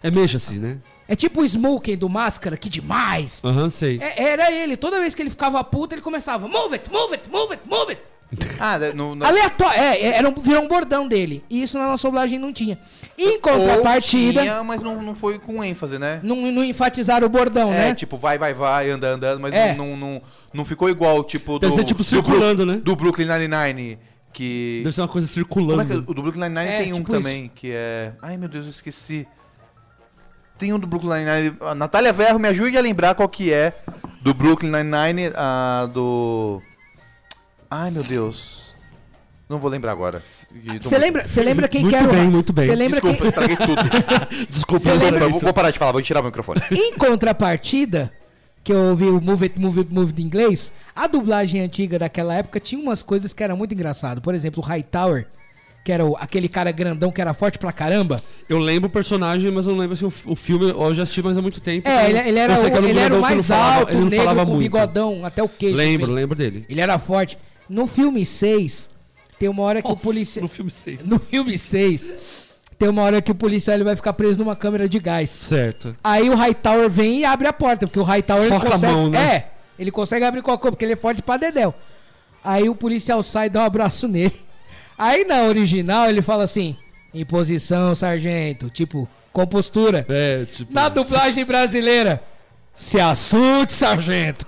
É mexa-se, né? É tipo o Smoking do Máscara, que demais. Aham, uhum, sei. É, era ele. Toda vez que ele ficava puto, ele começava, move it, move it, move it, move it. Ah, no, no... Aleatório. É, era um, virou um bordão dele. E isso na nossa dublagem não tinha. Em contrapartida... Ou tinha, mas não, não foi com ênfase, né? Não, não enfatizaram o bordão, É, né? tipo, vai, vai, vai, anda, andando, mas É. não, não, não ficou igual, tipo, do... Deve ser, tipo, do circulando, Bru- né? Do Brooklyn Nine-Nine, que... Deve ser uma coisa Como é que é? circulando. O do Brooklyn Nine-Nine É, tem um tipo também, que é... Ai, meu Deus, eu esqueci. Tem um do Brooklyn Nine-Nine... A Natália Verro, me ajude a lembrar qual que é do Brooklyn Nine-Nine, a do... Ai, meu Deus... Não vou lembrar agora. Você lembra, você lembra quem Muito que era o... bem, muito bem. Você lembra Desculpa, quem... estraguei tudo. Desculpa, Você eu lembra- lembro. Eu vou, vou parar de falar, vou tirar o microfone. Em contrapartida, que eu ouvi o Move It, Move It, Move It em inglês, a dublagem antiga daquela época tinha umas coisas que eram muito engraçadas. Por exemplo, o Hightower, que era o, aquele cara grandão que era forte pra caramba. Eu lembro o personagem, mas eu não lembro se o, o filme eu já assisti, mas há muito tempo. É, então ele, ele era, eu sei o, que ele era o grandão que mais não falava- alto, ele não negro, falava com muito. bigodão, até o queixo. Lembro, assim. lembro dele. Ele era forte. No filme seis, tem uma hora que Nossa, o policial... No filme seis. No filme seis, tem uma hora que o policial ele vai ficar preso numa câmera de gás. Certo. Aí o Hightower vem e abre a porta, porque o Hightower ele Soca a consegue... mão, né? É, ele consegue abrir qualquer coisa, porque ele é forte pra dedéu. Aí o policial sai e dá um abraço nele. Aí na original ele fala assim, em posição, sargento, tipo, compostura. É, tipo... Na dublagem brasileira, se assunte, sargento.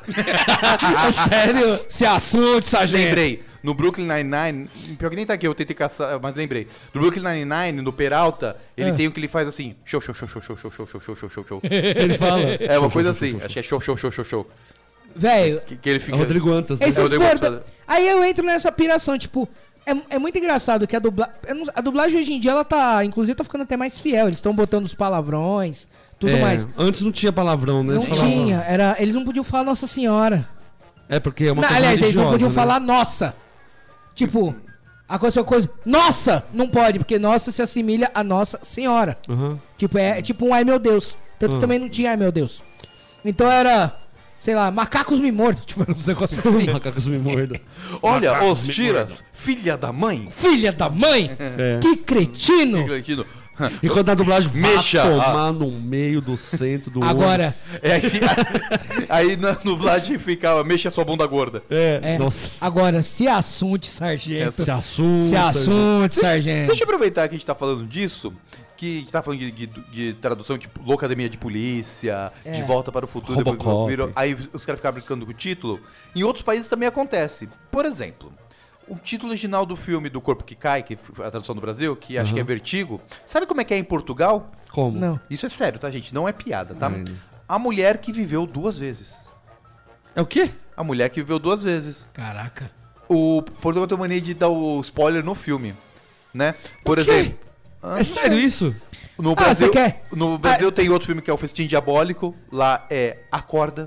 Sério? Se assunte, sargento. Lembrei, no Brooklyn Nine-Nine, pior que nem tá aqui, eu tentei caçar, mas lembrei. No Brooklyn Nine-Nine, no Peralta, ele Ah. tem o que ele faz assim, show, show, show, show, show, show, show, show, show, show, show, show. Ele fala. É uma coisa assim, acho que é show, show, show, show, show. Velho, Que, que ele É fica... o Rodrigo Antas. né? esses É o Rodrigo borda- Antas. Aí eu entro nessa piração, tipo, é, é muito engraçado que a dublagem. A dublagem hoje em dia, ela tá. Inclusive, tá ficando até mais fiel. Eles estão botando os palavrões, tudo É, mais. Antes não tinha palavrão, né? Não Falava- tinha, era, eles não podiam falar Nossa Senhora. É porque é uma Não, coisa aliás, eles não religiosa, podiam né? falar Nossa. Tipo, aconteceu coisa. Nossa! Não pode, porque Nossa se assimilha a Nossa Senhora. Aham. Tipo, é, é tipo um ai meu Deus. Tanto Ah. que também não tinha ai meu Deus. Então era, sei lá, macacos me mordam. Tipo, uns negócios assim. Macacos me mordam. Olha, Macacos os me tiras, filha da mãe. Filha da mãe! É. Que cretino! Cretino. Enquanto a dublagem vai Mexa, tomar no meio do centro do Agora, É, aí, fica- aí na dublagem ficava, mexa sua bunda gorda. olho. É, é, nossa. agora, se assunte, sargento. Se assunta. Se assunte, sargento. Deixa eu aproveitar que a gente tá falando disso, que a gente tá falando de, de- de tradução, tipo, Loucademia de Polícia, É. De Volta para o Futuro, Robocop. depois virou- aí os caras ficavam brincando com o título. Em outros países também acontece. Por exemplo, o título original do filme Do Corpo que Cai, que foi a tradução do Brasil, que acho Aham. que é Vertigo, sabe como é que é em Portugal? Como? Não. Isso é sério, tá, gente? Não é piada, tá? Ai. A mulher que viveu duas vezes. É o quê? A mulher que viveu duas vezes. Caraca. O Portugal tem mania de dar o spoiler no filme, né? Por quê? exemplo... Ah, É sério isso? No Ah, Brasil, você quer? no Brasil tem outro filme que é o Festim Diabólico. Lá é Acorda.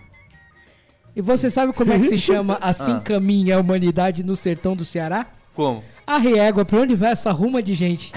E você sabe como é que se chama Assim Ah. Caminha a Humanidade no Sertão do Ceará? Como? A régua, pra onde vai essa ruma de gente?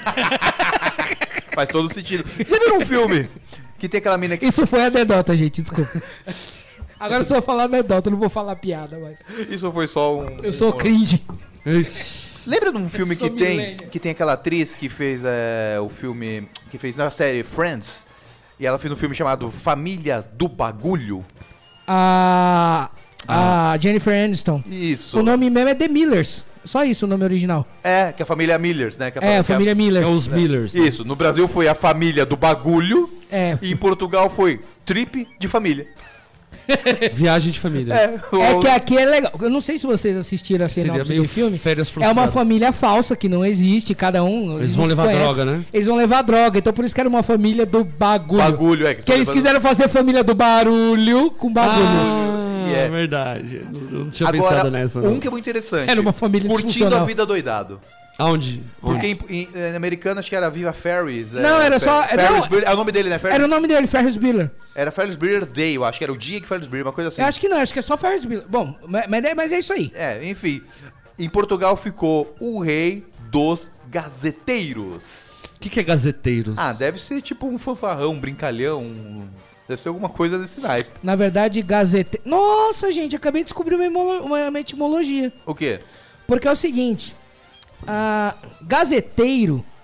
Faz todo sentido. Já viram um filme que tem aquela mina que... Isso foi anedota, gente, desculpa. Agora eu só vou falar anedota, eu não vou falar piada, mas... Isso foi só um... Eu sou um- cringe. Lembra de um filme sou que tem, millennial. que tem aquela atriz que fez é, o filme... Que fez na série Friends. E ela fez um filme chamado Família do Bagulho. A... A Jennifer Aniston. Isso. O nome mesmo é The Millers. Só isso o nome original. É, que é a família Millers, né? Que É, a que família Miller. É os Millers. né? Isso. No Brasil foi a Família do Bagulho. É. E em Portugal foi Trip de Família. Viagem de família. É que aqui é legal. Eu não sei se vocês assistiram a Seria sinopse meio do filme. férias É frustradas. uma família falsa que não existe, cada um. Eles vão não se levar conhecem. droga, né? Eles vão levar droga, então por isso que era uma família do bagulho. Bagulho, é. Que eles quiseram fazer família do barulho com bagulho. Ah, E é. verdade. Eu não tinha Agora, pensado nessa. um não. que é muito interessante. Era uma família Curtindo disfuncional. a vida doidado. Aonde? Porque em, em, em americano acho que era Viva Ferris. Não, era só- Ferris não, Bueller- é o nome dele, né? Ferris, Era o nome dele, Ferris Bueller. Era Ferris Bueller Day, eu acho que era o dia que Ferris Bueller, uma coisa assim. Eu acho que não, acho que é só Ferris Bueller. Bom, mas, mas é- mas é isso aí. É, enfim. Em Portugal ficou o rei dos gazeteiros. O que, que é gazeteiros? Ah, deve ser tipo um fanfarrão, um brincalhão. um- Deve ser alguma coisa desse naipe. Na verdade, gazete... Nossa, gente, acabei de descobrir uma, emolo- uma etimologia. O quê? Porque é o seguinte, a gazeteiro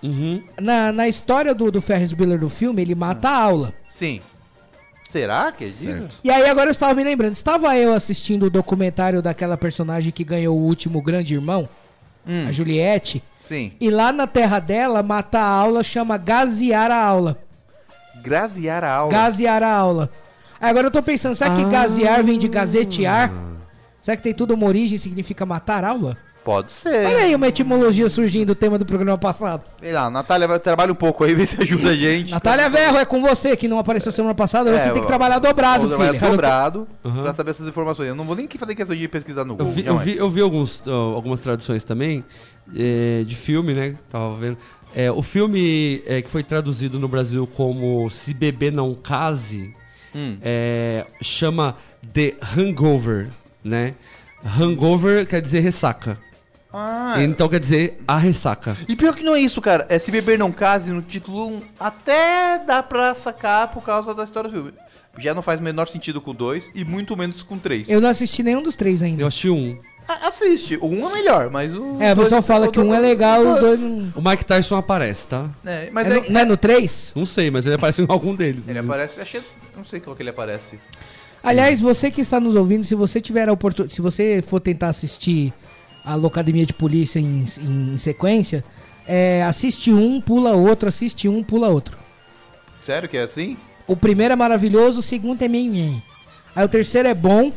Uhum. Na, na história do, do Ferris Bueller do filme, ele mata a aula. Sim. Será que é isso? E aí agora eu estava me lembrando, estava eu assistindo o documentário daquela personagem que ganhou o último Grande Irmão, Hum. a Juliette, Sim. e lá na terra dela, matar a aula chama gasear a aula. Graziar a aula. Gasear a aula. Aí agora eu tô pensando, será que Ah. gasear vem de gazetear? Será que tem tudo uma origem e significa matar aula? Pode ser. Olha aí uma etimologia surgindo do tema do programa passado. Sei lá, Natália vai trabalhar um pouco aí, vê se ajuda a gente. Natália Verro, é com você, que não apareceu semana passada, É, você tem que ó, trabalhar dobrado, Vou trabalhar filha. dobrado Uhum. pra saber essas informações. Eu não vou nem fazer questão de pesquisar no Eu Google. vi, eu jamais. vi, eu vi alguns, ó, algumas traduções também é, de filme, né? Tava vendo. É, o filme é, que foi traduzido no Brasil como Se Beber Não Case Hum. é, chama The Hangover, né? Hangover quer dizer ressaca. Ah, Então quer dizer a ressaca. e pior que não é isso, cara. É Se Beber Não Case, no título um, até dá pra sacar por causa da história do filme. Já não faz o menor sentido com dois e muito menos com três. Eu não assisti nenhum dos três ainda. Eu achei um. Ah, assiste, o um é melhor, mas o... É, o dois- pessoal fala que um é legal, os dois não... O Mike Tyson aparece, tá? É, mas É é, no, não é no três? Não sei, mas ele aparece em algum deles. ele aparece, achei, não sei qual que ele aparece. Aliás, você que está nos ouvindo, se você tiver a oportunidade, se você for tentar assistir a Locademia de Polícia em, em sequência, é, assiste um, pula outro, assiste um, pula outro. Sério que é assim? O primeiro é maravilhoso, o segundo é meio... meio. Aí o terceiro é bom.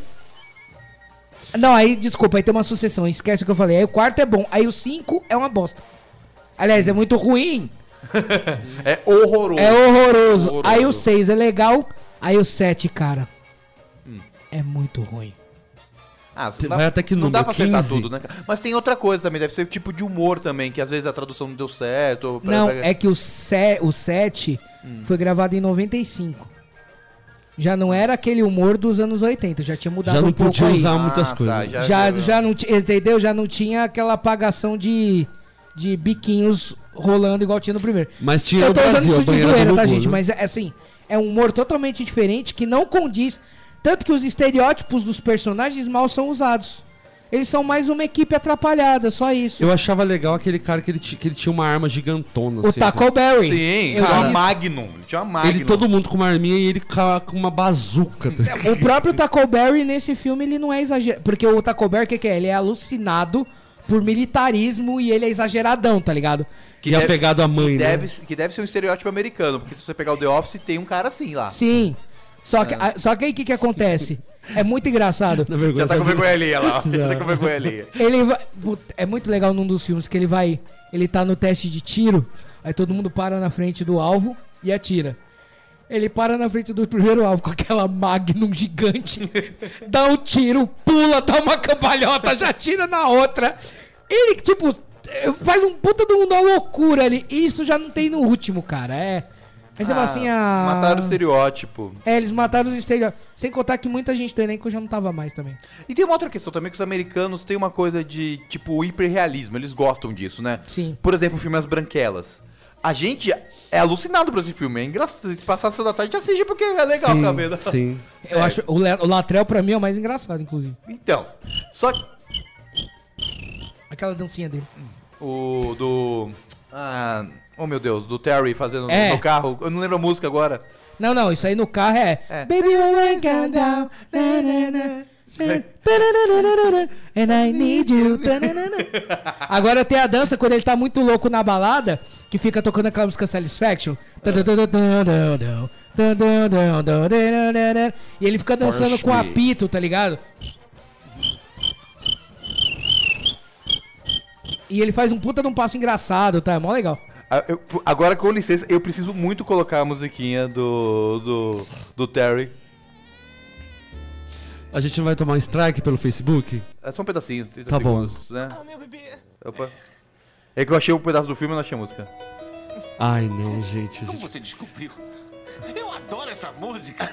Não, aí, desculpa, aí tem uma sucessão, esquece o que eu falei. Aí o quarto é bom, aí o cinco é uma bosta. Aliás, é muito ruim, É horroroso. é horroroso. Horroroso. Aí o seis é legal, aí o sete, cara, é muito ruim. Ah, Você não dá, vai até que não número? dá pra acertar quinze? tudo, né, cara? Mas tem outra coisa também, deve ser o tipo de humor também, que às vezes a tradução não deu certo. ou- Não, é que o, se, o sete foi gravado em noventa e cinco. Já não era aquele humor dos anos oitenta, já tinha mudado Já não um pouco podia aí. usar Ah, muitas tá, coisas. já- Já, já não tinha, entendeu? Já não tinha aquela apagação de, de biquinhos rolando igual tinha no primeiro. Mas tinha Eu no tô usando Brasil, isso a de banheira zoeira, do tá, Gugu, gente? né? Mas é assim, é um humor totalmente diferente que não condiz. Tanto que os estereótipos dos personagens mal são usados. Eles são mais uma equipe atrapalhada, só isso. Eu achava legal aquele cara que ele, ti- que ele tinha uma arma gigantona. O assim, Taco Berry. Sim, Eu tinha uma tinha- Magnum. Ele tinha uma Magnum. Ele, todo mundo com uma arminha e ele ca- com uma bazuca. tá ligado? O próprio Taco Berry nesse filme, ele não é exagerado. Porque o Taco Berry, o que, que é? Ele é alucinado por militarismo e ele é exageradão, tá ligado? Que E apegado à mãe, que né? Deve, que deve ser um estereótipo americano, porque se você pegar o The Office, tem um cara assim lá. Sim. Só que, a- só que aí o que, que acontece? É muito engraçado. Na vergonha, Já tá com já- vergonha alheia lá. ó. Já tá com vergonha alheia. Ele vai, Puta, é muito legal num dos filmes que ele vai. Ele tá no teste de tiro, aí todo mundo para na frente do alvo e atira. Ele para na frente do primeiro alvo com aquela Magnum gigante, dá um tiro, pula, dá uma cambalhota, já tira na outra. Ele, tipo, faz um puta de uma loucura ali. E isso já não tem no último, cara. É. Aí você fala assim, ah. Mataram o estereótipo. É, eles mataram os estereótipos. Sem contar que muita gente do elenco já não tava mais também. E tem uma outra questão também, que os americanos têm uma coisa de, tipo, hiperrealismo. Eles gostam disso, né? Sim. Por exemplo, o filme As Branquelas. A gente é alucinado por esse filme. É engraçado. Se passar a sessão da tarde, assiste porque é legal sim, ficar vendo. sim. Eu É. acho. O, Le- o Latrell, pra mim, é o mais engraçado, inclusive. Então, só que Aquela dancinha dele. o do... Ah, oh meu Deus, do Terry fazendo É. no carro. Eu não lembro a música agora. Não, não, isso aí no carro é. É. Baby, when I come down, na, na, na, na, tananana, and I need you. tananana. Agora tem a dança quando ele tá muito louco na balada, que fica tocando aquela música Satisfaction. E ele fica dançando com Parsley. apito, tá ligado? E ele faz um puta de um passo engraçado, tá? É mó legal. Ah, eu- agora, com licença, eu preciso muito colocar a musiquinha do, do, do Terry. A gente não vai tomar um strike pelo Facebook? É só um pedacinho, trinta Tá bom. segundos, né? Opa. É que eu achei um pedaço do filme e não achei a música. Ai, não, gente. a Como gente- você descobriu? Eu adoro essa música.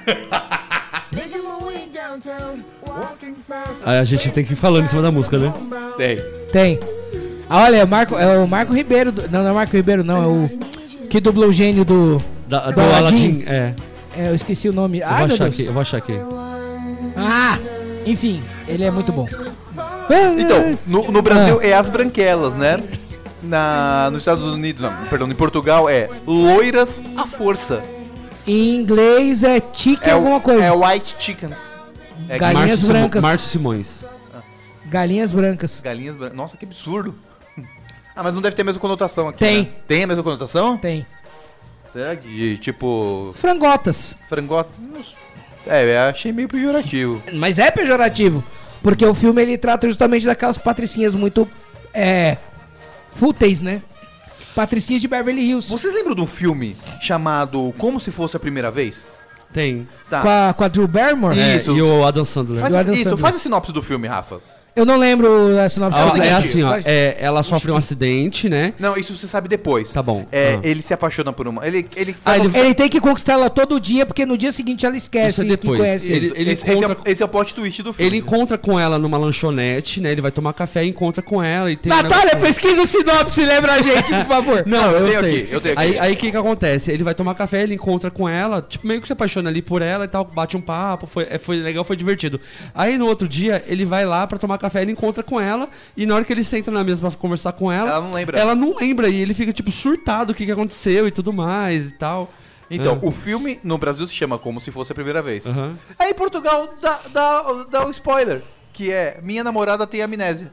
Aí a gente tem que ir falando em cima da música, né? Tem. Tem. Ah, olha, é o Marco, é o Marco Ribeiro. do- não, não é o Marco Ribeiro, não. É o que dublou o gênio do. Da, do Do Aladdin. Aladdin, é. É, eu esqueci o nome. Eu Ah, vou meu achar Deus. aqui, eu vou achar aqui. Ah, enfim, ele é muito bom. Então, no, no Brasil é As Branquelas, né? Na, nos Estados Unidos, não, perdão, em Portugal é loiras à força. Em inglês é chicken É, alguma o- coisa. é white chickens. É Galinhas Márcio brancas. Simo- Márcio Simões. Galinhas brancas. galinhas brancas. Nossa, que absurdo. Ah, mas não deve ter a mesma conotação aqui. Tem. Né? Tem a mesma conotação? Tem. Será que de, tipo, Frangotas. frangote? É, eu achei meio pejorativo. Mas é pejorativo. Porque o filme ele trata justamente daquelas patricinhas muito. É. Fúteis, né? Patricinhas de Beverly Hills. Vocês lembram de um filme chamado Como Se Fosse a Primeira Vez? Tem. Tá. Com, a, com a Drew Barrymore? Ih, É, Isso. e o Adam Sandler. Faz, Do Adam isso, Sandler. faz a sinopse do filme, Rafa. Eu não lembro a sinopse. Ah, o é seguinte, assim, ó. Faz- é, ela sofre um acidente, né? Não, isso você sabe depois. Tá bom. É, Ah. Ele se apaixona por uma... Ele, ele Ah, faz ele- um- Ele tem que conquistar ela todo dia, porque no dia seguinte ela esquece Isso é depois. que conhece ele. Ele- ele esse, esse encontra- é, esse é o plot twist do filme. Ele encontra com ela numa lanchonete, né? Ele vai tomar café e encontra com ela e tem um Natália, negócio- pesquisa a sinopse, lembra a gente, por favor. Não, eu eu, tenho sei. aqui, eu tenho aqui. Aí aí o que que acontece? Ele vai tomar café, ele encontra com ela, tipo, meio que se apaixona ali por ela e tal, bate um papo, foi, é, foi legal, foi divertido. Aí no outro dia, ele vai lá pra tomar café, ele encontra com ela, e na hora que ele senta na mesa pra conversar com ela, Ela não lembra. Ela não lembra, e ele fica, tipo, surtado o que, que aconteceu e tudo mais e tal. Então, É. o filme no Brasil se chama Como Se Fosse a Primeira Vez. Aham. Aí em Portugal dá, dá, dá o spoiler, que é Minha Namorada Tem Amnésia.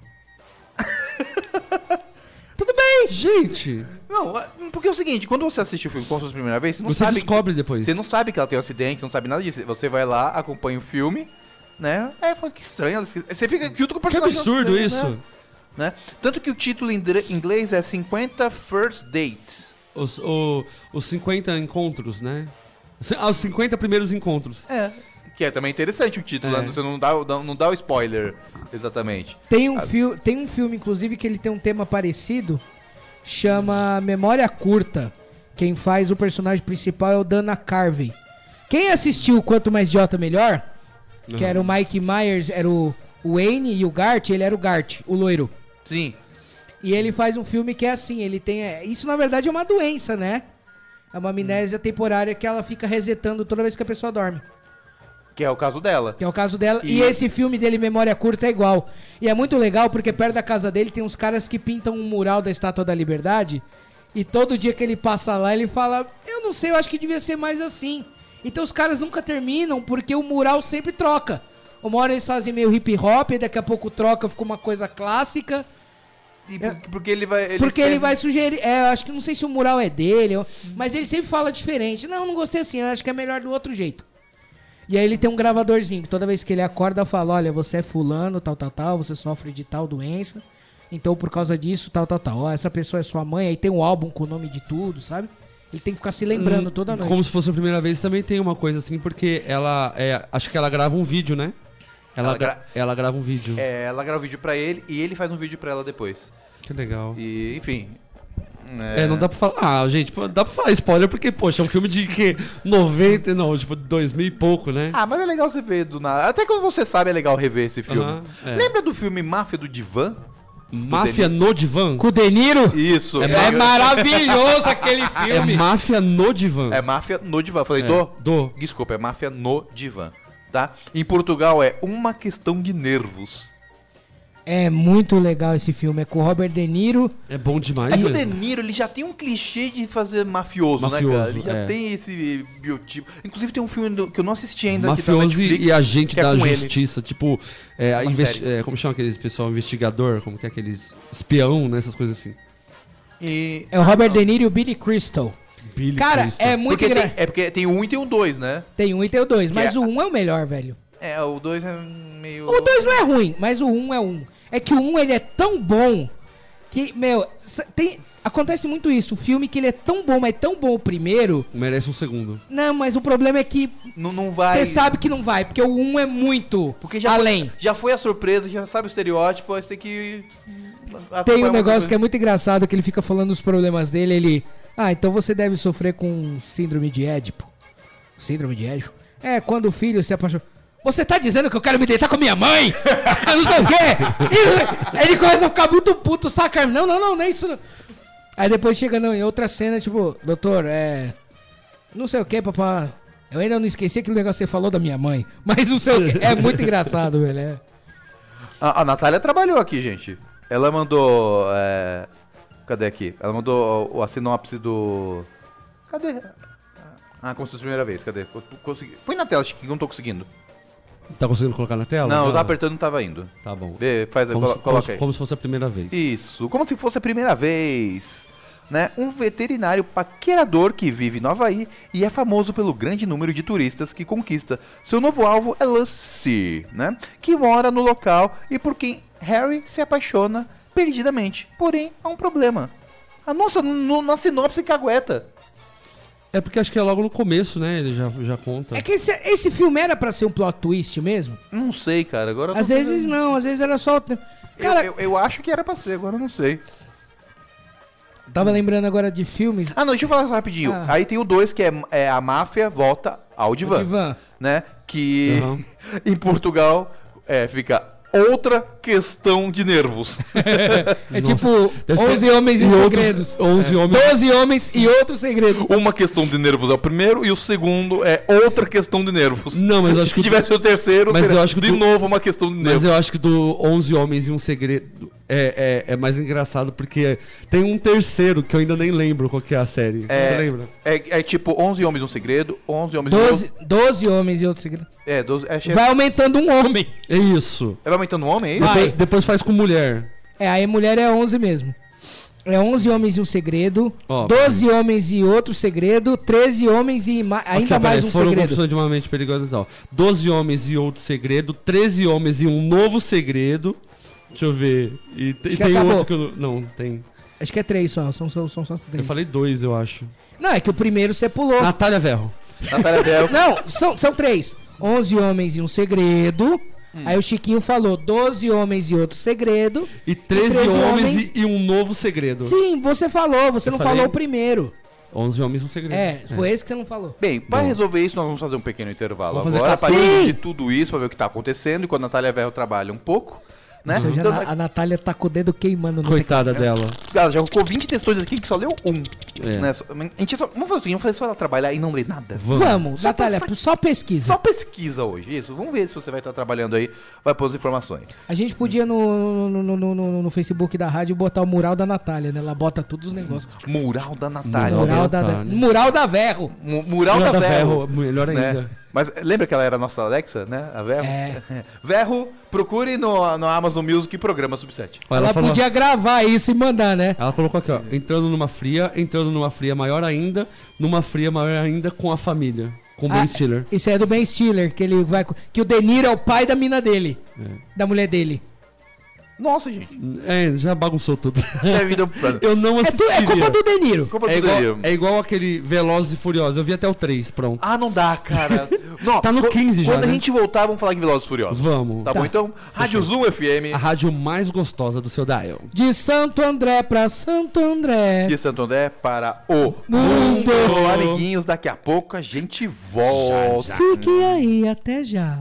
Tudo bem. Gente, Não, porque é o seguinte, quando você assiste o filme Como Se Fosse a Primeira Vez, você não você sabe... descobre depois. Você não sabe que ela tem um acidente, você não sabe nada disso. Você vai lá, acompanha o filme, né? É, fala, que estranho. ela esque- Você fica junto com o Que personagem. absurdo né? isso. Né? Tanto que o título em dre- inglês é cinquenta First Dates. Os, o- os cinquenta encontros, né? Ah, os cinquenta primeiros encontros. É. Que é também interessante o título, É. né? Você não dá, o- não, não dá o spoiler exatamente. Tem um, fio, tem um filme, inclusive, que ele tem um tema parecido, chama Memória Curta. Quem faz o personagem principal é o Dana Carvey. Quem assistiu Quanto Mais Idiota Melhor, que era o Mike Myers, era o, o Wayne, e o Gart, ele era o Gart, o loiro. Sim. E ele faz um filme que é assim, ele tem... é, isso, na verdade, é uma doença, né? É uma amnésia temporária que ela fica resetando toda vez que a pessoa dorme. Que é o caso dela. Que é o caso dela. E, E- esse filme dele, Memória Curta, é igual. E é muito legal porque perto da casa dele tem uns caras que pintam um mural da Estátua da Liberdade. E todo dia que ele passa lá, ele fala: eu não sei, eu acho que devia ser mais assim. Então os caras nunca terminam porque o mural sempre troca. Uma hora eles fazem meio hip hop, e daqui a pouco troca, fica uma coisa clássica. E por- porque ele vai. Ele Porque ele esquece- vai sugerir. É, eu acho que não sei se o mural é dele, ou- mas ele sempre fala diferente. Não, não gostei assim, eu acho que é melhor do outro jeito. E aí ele tem um gravadorzinho que toda vez que ele acorda fala: olha, você é fulano, tal, tal, tal, você sofre de tal doença. Então por causa disso, tal, tal, tal. Ó, essa pessoa é sua mãe, aí tem um álbum com o nome de tudo, sabe? Ele tem que ficar se lembrando Hum, toda noite. Como se fosse a primeira vez, também tem uma coisa assim, porque ela. É, acho que ela grava um vídeo, né? Ela, Ela gra- gra- ela grava um vídeo. É, ela grava um vídeo pra ele e ele faz um vídeo pra ela depois. Que legal. E, enfim. É, não dá pra falar. Ah, gente, pô, dá pra falar spoiler porque, poxa, é um filme de que? noventa, não, tipo, dois mil e pouco, né? Ah, mas é legal você ver do nada. Até quando você sabe, é legal rever esse filme. Aham, é. Lembra do filme Máfia do Divã? Máfia no divã? Com o De Niro? Isso. É É maravilhoso aquele É filme. Máfia no divã. É Máfia no Divã. Falei, É, do? do. Desculpa, é Máfia no Divã. Tá? Em Portugal é Uma Questão de Nervos. É muito legal esse filme. É com o Robert De Niro. É bom demais. É que o mesmo. De Niro, ele já tem um clichê de fazer mafioso, né, Mafioso, cara? Ele já é. tem esse biotipo. Inclusive tem um filme do- que eu não assisti ainda que tá na Mafioso e, Netflix, e agente que é da com ele. justiça, tipo, é, a Uma investi- série. é, como chama aqueles pessoal investigador, como que é aqueles espião, né, essas coisas assim. E... É o Robert De Niro e o Billy Crystal. Billy Cara, Crystal. é muito Porque tem, engraçado. é porque tem o um e tem o dois, né? Tem um e tem o dois, mas é- o um é o melhor, velho. É, o dois é meio... O dois não é ruim, mas o um é um. É que o um ele é tão bom que, meu, s- tem, acontece muito isso. O filme que ele é tão bom, mas é tão bom o primeiro. Merece um segundo. Não, mas o problema é que Não, não vai... você sabe que não vai, porque o um é muito Porque já além. Foi, já foi a surpresa, já sabe o estereótipo, aí você tem que... Tem um negócio que é muito engraçado, que ele fica falando dos problemas dele, ele... Ah, então você deve sofrer com síndrome de Édipo. Síndrome de Édipo? É, quando o filho se apaixona... Você tá dizendo que eu quero me deitar com a minha mãe? Eu não sei o quê! E ele começa a ficar muito puto, saca? Não, não, não, não é isso não. Aí depois chega não, em outra cena, tipo... Doutor, é... Não sei o quê, papá... Eu ainda não esqueci aquele negócio que você falou da minha mãe. Mas não sei o quê. É muito engraçado, velho. É. A, a Natália trabalhou aqui, gente. Ela mandou... É... Cadê aqui? Ela mandou o- a sinopse do... Cadê? Ah, como se fosse a primeira vez. Cadê? Consegui... Põe na tela, Chiquinho, não tô conseguindo. Tá conseguindo colocar na tela? Não, eu Tá. tava apertando e não tava indo. Tá bom. Vê, faz aí, Como, colo- se, coloca como, aí. como se fosse a primeira vez. Isso, como se fosse a primeira vez. Né? Um veterinário paquerador que vive no Havaí e é famoso pelo grande número de turistas que conquista. Seu novo alvo é Lucy, né? Que mora no local e por quem Harry se apaixona perdidamente. Porém, há um problema. Ah, nossa, no, na sinopse cagueta. É porque acho que é logo no começo, né? Ele já, já conta. É que esse, esse filme era pra ser um plot twist mesmo? Não sei, cara. Agora eu tô Às vezes fazendo- não, às vezes era só... Eu, Cara, eu, eu acho que era pra ser, agora eu não sei. tava lembrando agora de filmes... Ah, não, deixa eu falar só rapidinho. Ah. Aí tem o dois que é, é a máfia volta ao divã. O divã. Né? Que Uhum. em Portugal é, fica outra questão de nervos. É tipo Deve ser- onze homens e, e uns outros- segredos. onze homens- doze homens e outro segredo. Uma questão de nervos é o primeiro e o segundo é outra questão de nervos. Não, mas eu acho Se que... tivesse o terceiro, Mas seria eu acho que de tu- novo uma questão de Mas nervos. eu acho que do onze Homens e um Segredo é, é, é mais engraçado porque tem um terceiro que eu ainda nem lembro qual que é a série. Você É, lembra? é, é tipo onze homens e um segredo, onze homens e doze, doze homens e outro segredo. um... É, doze... É, chefe- Vai aumentando um homem. É isso. Vai aumentando o homem, é isso? Vai. Depois, depois faz com mulher. É, aí mulher é onze mesmo. É onze homens e um segredo, Ó, doze homens e outro segredo, treze homens e ma- ainda Aqui, ó, mais peraí, um foram segredo. confusão de uma mente perigosa e tal. doze homens e outro segredo, treze homens e um novo segredo. Deixa eu ver. E te- Acho que tem acabou. outro que eu não. Não, tem. Acho que é três só, são, são, são só três. Eu falei dois, eu acho. Não, é que o primeiro você pulou. Natália Verro. Natália Bel. Não, são, são três. onze homens e um segredo. Aí o Chiquinho falou doze homens e outro segredo. E treze, treze homens, homens E, e um novo segredo. Sim, você falou, você Eu não falei? falou o primeiro. onze homens e um segredo. É, foi esse que você não falou. Bem, para Bom. resolver isso, nós vamos fazer um pequeno intervalo Vamos fazer agora, café. para Sim. de tudo isso, para ver o que tá acontecendo, enquanto a Natália Verro trabalha um pouco, né? Nossa, já Então, na- a Natália tá com o dedo queimando no Coitada dela. ela já colocou vinte textões aqui que só leu um. É. Né? Só- A gente só, vamos fazer o seguinte, vamos fazer só ela trabalhar e não ler nada. Vamos. Vamos, Só Natália, pra- só pesquisa. Só pesquisa hoje, isso. Vamos ver se você vai estar trabalhando aí, vai pôr as informações. A gente podia no, no, no, no, no- no Facebook da rádio botar o mural da Natália, né? Ela bota todos os negócios. Mural da Natália. Mural Mural da da, Natália. mural da Verro. Mu- Mural, Mural da, da Verro. Verro, melhor né? ainda. Mas lembra que ela era a nossa Alexa, né? A Verro? É. Verro, procure no, no Amazon Music programa Subset. Olha, Ela, ela falou- podia gravar isso e mandar, né? Ela colocou aqui, ó. Entrando numa fria, entrando numa fria maior ainda, numa fria maior ainda com a família. Com Ben Ah, Stiller. Isso é do Ben Stiller, que ele vai. co- Que o De Niro é o pai da mina dele. É. Da mulher dele. Nossa, gente. É, já bagunçou tudo. É vida... Eu não É, tu- assistiria. é culpa do De Niro. Culpa É do igual, Danilo. é igual aquele Velozes e Furiosos. Eu vi até o três, pronto. Ah, não dá, cara. Não, Tá no qu- quinze já, Quando a né? gente voltar, vamos falar em Velozes e Furiosos. Vamos. Tá, bom? Então, Rádio Zoom F M A rádio mais gostosa do seu dial. De Santo André pra Santo André. de Santo André para o Mundo. Mundo. Amiguinhos, daqui a pouco a gente volta. Fique aí, até já.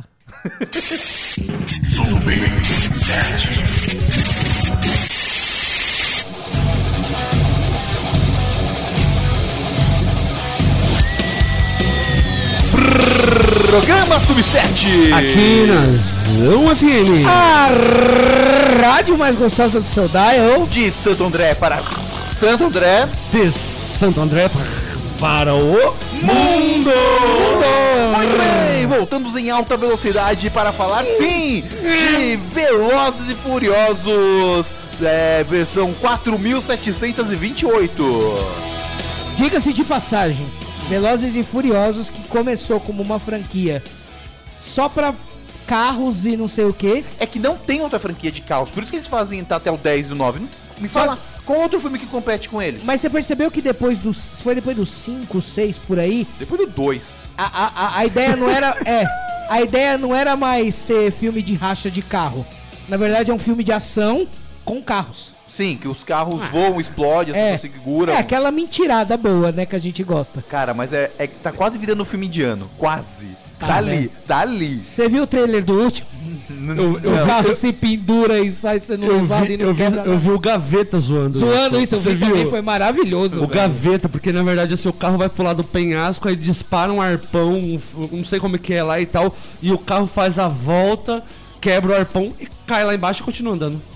Programa Subset. Aqui na Zão F M. A rádio mais gostosa do seu dial. De Santo André para Santo André. De Santo André para o Mundo! Muito bem, voltamos em alta velocidade para falar, sim, de Velozes e Furiosos, é, versão quatro mil setecentos e vinte e oito. Diga-se de passagem, Velozes e Furiosos, que começou como uma franquia só pra carros e não sei o que. É que não tem outra franquia de carros, por isso que eles fazem tá até o dez e o nove. Me Só- fala, qual outro filme que compete com eles? Mas você percebeu que depois dos. Foi depois dos cinco, seis por aí, Depois do dois. a, a, a, a ideia não era. É. A ideia não era mais ser filme de racha de carro. Na verdade é um filme de ação com carros. Sim, que os carros voam, explodem, as É, pessoas se seguram. é aquela mentirada boa, né, que a gente gosta. Cara, mas é, é que tá quase virando um filme indiano. Quase. Tá, Tá ali, né? tá ali. Você viu o trailer do último? Eu, eu, O carro eu, se pendura e sai sendo eu levado vi, e não eu, vi, quebra eu nada. vi o Gaveta zoando. Zoando isso, eu Você vi viu? também, foi maravilhoso. O velho. Gaveta, porque na verdade assim, o carro vai pular do penhasco, aí dispara um arpão, um f- não sei como é que é lá e tal, e o carro faz a volta, quebra o arpão e cai lá embaixo e continua andando.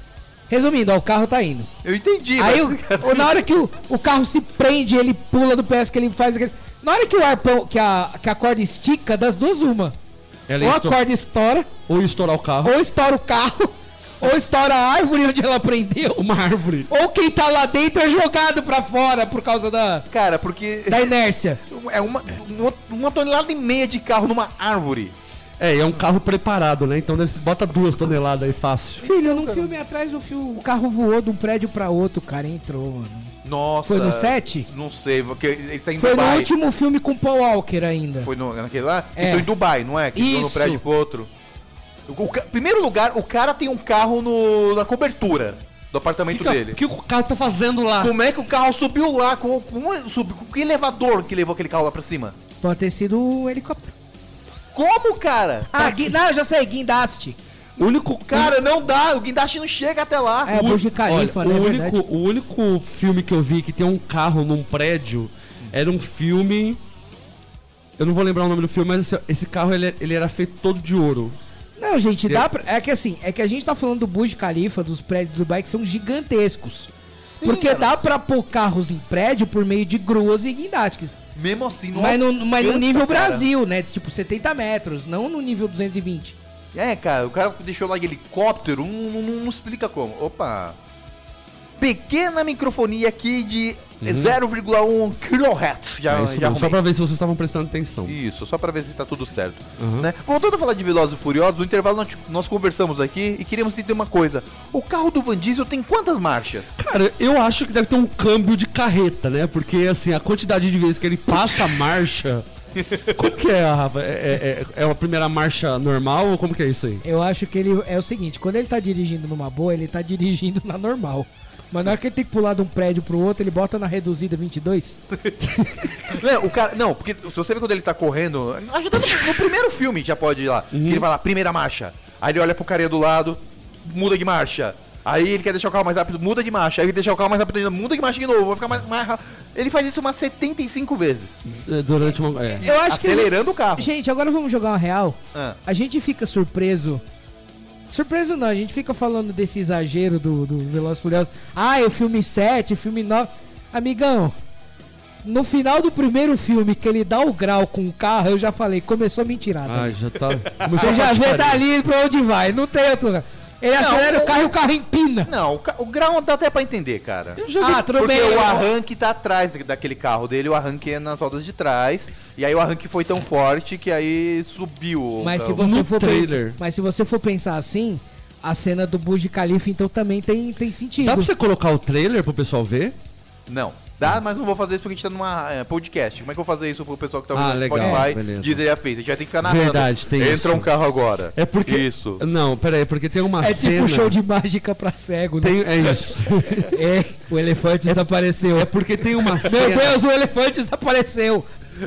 Resumindo, ó, o carro tá indo. Eu entendi, Aí, mas... o, o- na hora que o, o carro se prende, ele pula do pé, que ele faz aquele... Na hora que o arpão, que a, que a corda estica, das duas uma. Ela Ou a estou- corda estoura, Ou estourar o carro. ou estoura o carro, ou estoura a árvore onde ela prendeu, Uma árvore. ou quem tá lá dentro é jogado pra fora por causa da, Cara, porque da inércia. é uma, uma, uma tonelada e meia de carro numa árvore. É, e é um carro preparado, né? Então deve- bota duas toneladas aí fácil. Filho, num filme atrás, o, fio, o carro voou de um prédio pra outro, o cara entrou, mano. Nossa. Foi no sete? Não sei, porque eles tá em Foi Dubai. no último filme com Paul Walker ainda. Foi no, naquele lá? É. Eles estão em Dubai, não é? Que estão no Isso. prédio pro outro. O, o ca- primeiro lugar, o cara tem um carro no, na cobertura do apartamento O que, dele. o que o carro tá fazendo lá? Como é que o carro subiu lá? Com, com, subiu, com que elevador que levou aquele carro lá pra cima? Pode ter sido o helicóptero. Como, cara? Ah, gui... não, eu já sei, guindaste. O único Cara, não dá. O guindaste não chega até lá. É, o Burj Khalifa, Olha, né? o, É único, verdade. o único filme que eu vi que tem um carro num prédio era um filme. Eu não vou lembrar o nome do filme, mas esse, esse carro ele, ele era feito todo de ouro. Não, gente, dá pra... É que assim, é que a gente tá falando do Burj Khalifa, dos prédios do Dubai, que são gigantescos. Sim, Porque cara. dá pra pôr carros em prédio por meio de gruas e guindastes. Mesmo assim, não Mas no, mas no alcança, nível cara. Brasil, né? de Tipo setenta metros, não no nível duzentos e vinte. É, cara, o cara deixou lá de helicóptero, não, não, não explica como. Opa. Pequena microfonia aqui de zero vírgula um kilohertz. Já, É isso já mesmo, só arrumei. pra ver se vocês estavam prestando atenção. Isso, só pra ver se tá tudo certo. Uhum. Né? Voltando a falar de Velozes e Furiosos, no intervalo nós, nós conversamos aqui e queríamos entender uma coisa. O carro do Van Diesel tem quantas marchas? Cara, eu acho que deve ter um câmbio de carreta, né? Porque, assim, a quantidade de vezes que ele passa a marcha... Como que é, Rafa? É, é, é a primeira marcha normal ou como que é isso aí? Eu acho que ele é o seguinte, quando ele tá dirigindo numa boa, ele tá dirigindo na normal. Mas na hora que ele tem que pular de um prédio pro outro, ele bota na reduzida vinte e dois. Não, o cara, não, porque se você vê quando ele tá correndo, acho que no, no primeiro filme já pode ir lá. Que ele vai lá, primeira marcha. Aí ele olha pro carinha do lado, muda de marcha. Aí ele quer deixar o carro mais rápido, muda de marcha. Aí ele deixa o carro mais rápido ainda, muda de marcha de novo, vai ficar mais, mais rápido. Ele faz isso umas setenta e cinco vezes. É, Durante uma... É. Eu acho que... Acelerando o carro. Gente, agora vamos jogar uma real. Ah. A gente fica surpreso. Surpreso não, a gente fica falando desse exagero do, do Velozes e Furiosos. Ah, é o filme sete, filme nove. Amigão, no final do primeiro filme, que ele dá o grau com o carro, eu já falei, começou a mentirada. Ah, já tá... Começou Você já a vê patifaria. dali pra onde vai, não tem outro. Ele Não, acelera o- o carro e o carro empina. Não, o, ca- o grau dá até pra entender, cara. Ah, tudo Porque bem. o arranque tá atrás da- daquele carro dele, o arranque é nas rodas de trás. E aí o arranque foi tão forte que aí subiu. o Mas se carro. você No for trailer. Pensar, mas se você for pensar assim, a cena do Burj Khalifa então também tem, tem sentido. Dá pra você colocar o trailer pro pessoal ver? Não. Dá, mas não vou fazer isso porque a gente tá numa é, podcast. Como é que eu vou fazer isso pro pessoal que tá Ah, ouvindo no legal, Spotify? beleza. Diz aí a fez. A gente vai ter que ficar narrando. Verdade, tem Entra isso. um carro agora. É porque... Isso. Não, pera aí, porque tem uma É cena... tipo show de mágica pra cego, né? Tem, é isso. É, o elefante desapareceu. É porque tem uma Meu cena... Deus, o elefante desapareceu.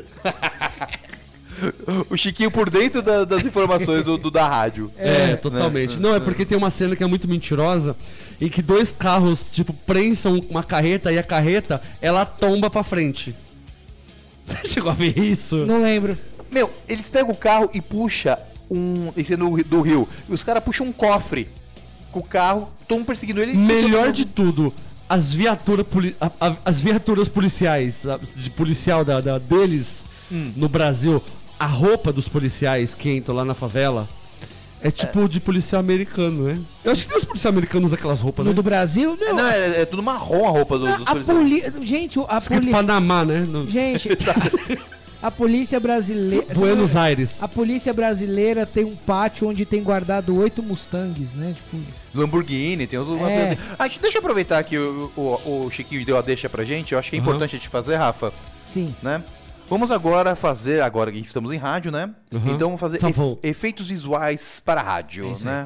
O Chiquinho por dentro da- das informações do, do- da rádio. É, É, totalmente. né? Não, é porque tem uma cena que é muito mentirosa, em que dois carros, tipo, prensam uma carreta e a carreta, ela tomba pra frente. Você chegou a ver isso? Não lembro. Meu, eles pegam o carro e puxa um. Esse é do, do Rio. E os caras puxam um cofre com o carro, estão perseguindo eles. Melhor de tudo, as viaturas, poli a- a- as viaturas policiais, a- de policial da, da- deles Hum. no Brasil, a roupa dos policiais que entram lá na favela é tipo de policial americano, né? Eu acho que tem os policiais americanos usam aquelas roupas, No né? do Brasil, É, não. não, é, é tudo marrom a roupa do, dos a policiais. polícia. Gente, a Escrito polícia. Panamá, né? No- Gente, a polícia brasileira. Buenos Aires. A polícia brasileira tem um pátio onde tem guardado oito Mustangs, né? Tipo, Lamborghini, tem outras É. coisas assim. Ah, deixa eu aproveitar que o, o, o Chiquinho deu a deixa pra gente. Eu acho que é Uhum. importante a gente fazer, Rafa, sim. né? Vamos agora fazer, agora que estamos em rádio, né? Uhum. Então vamos fazer Tá efe- bom. efeitos visuais para a rádio, isso aí. né?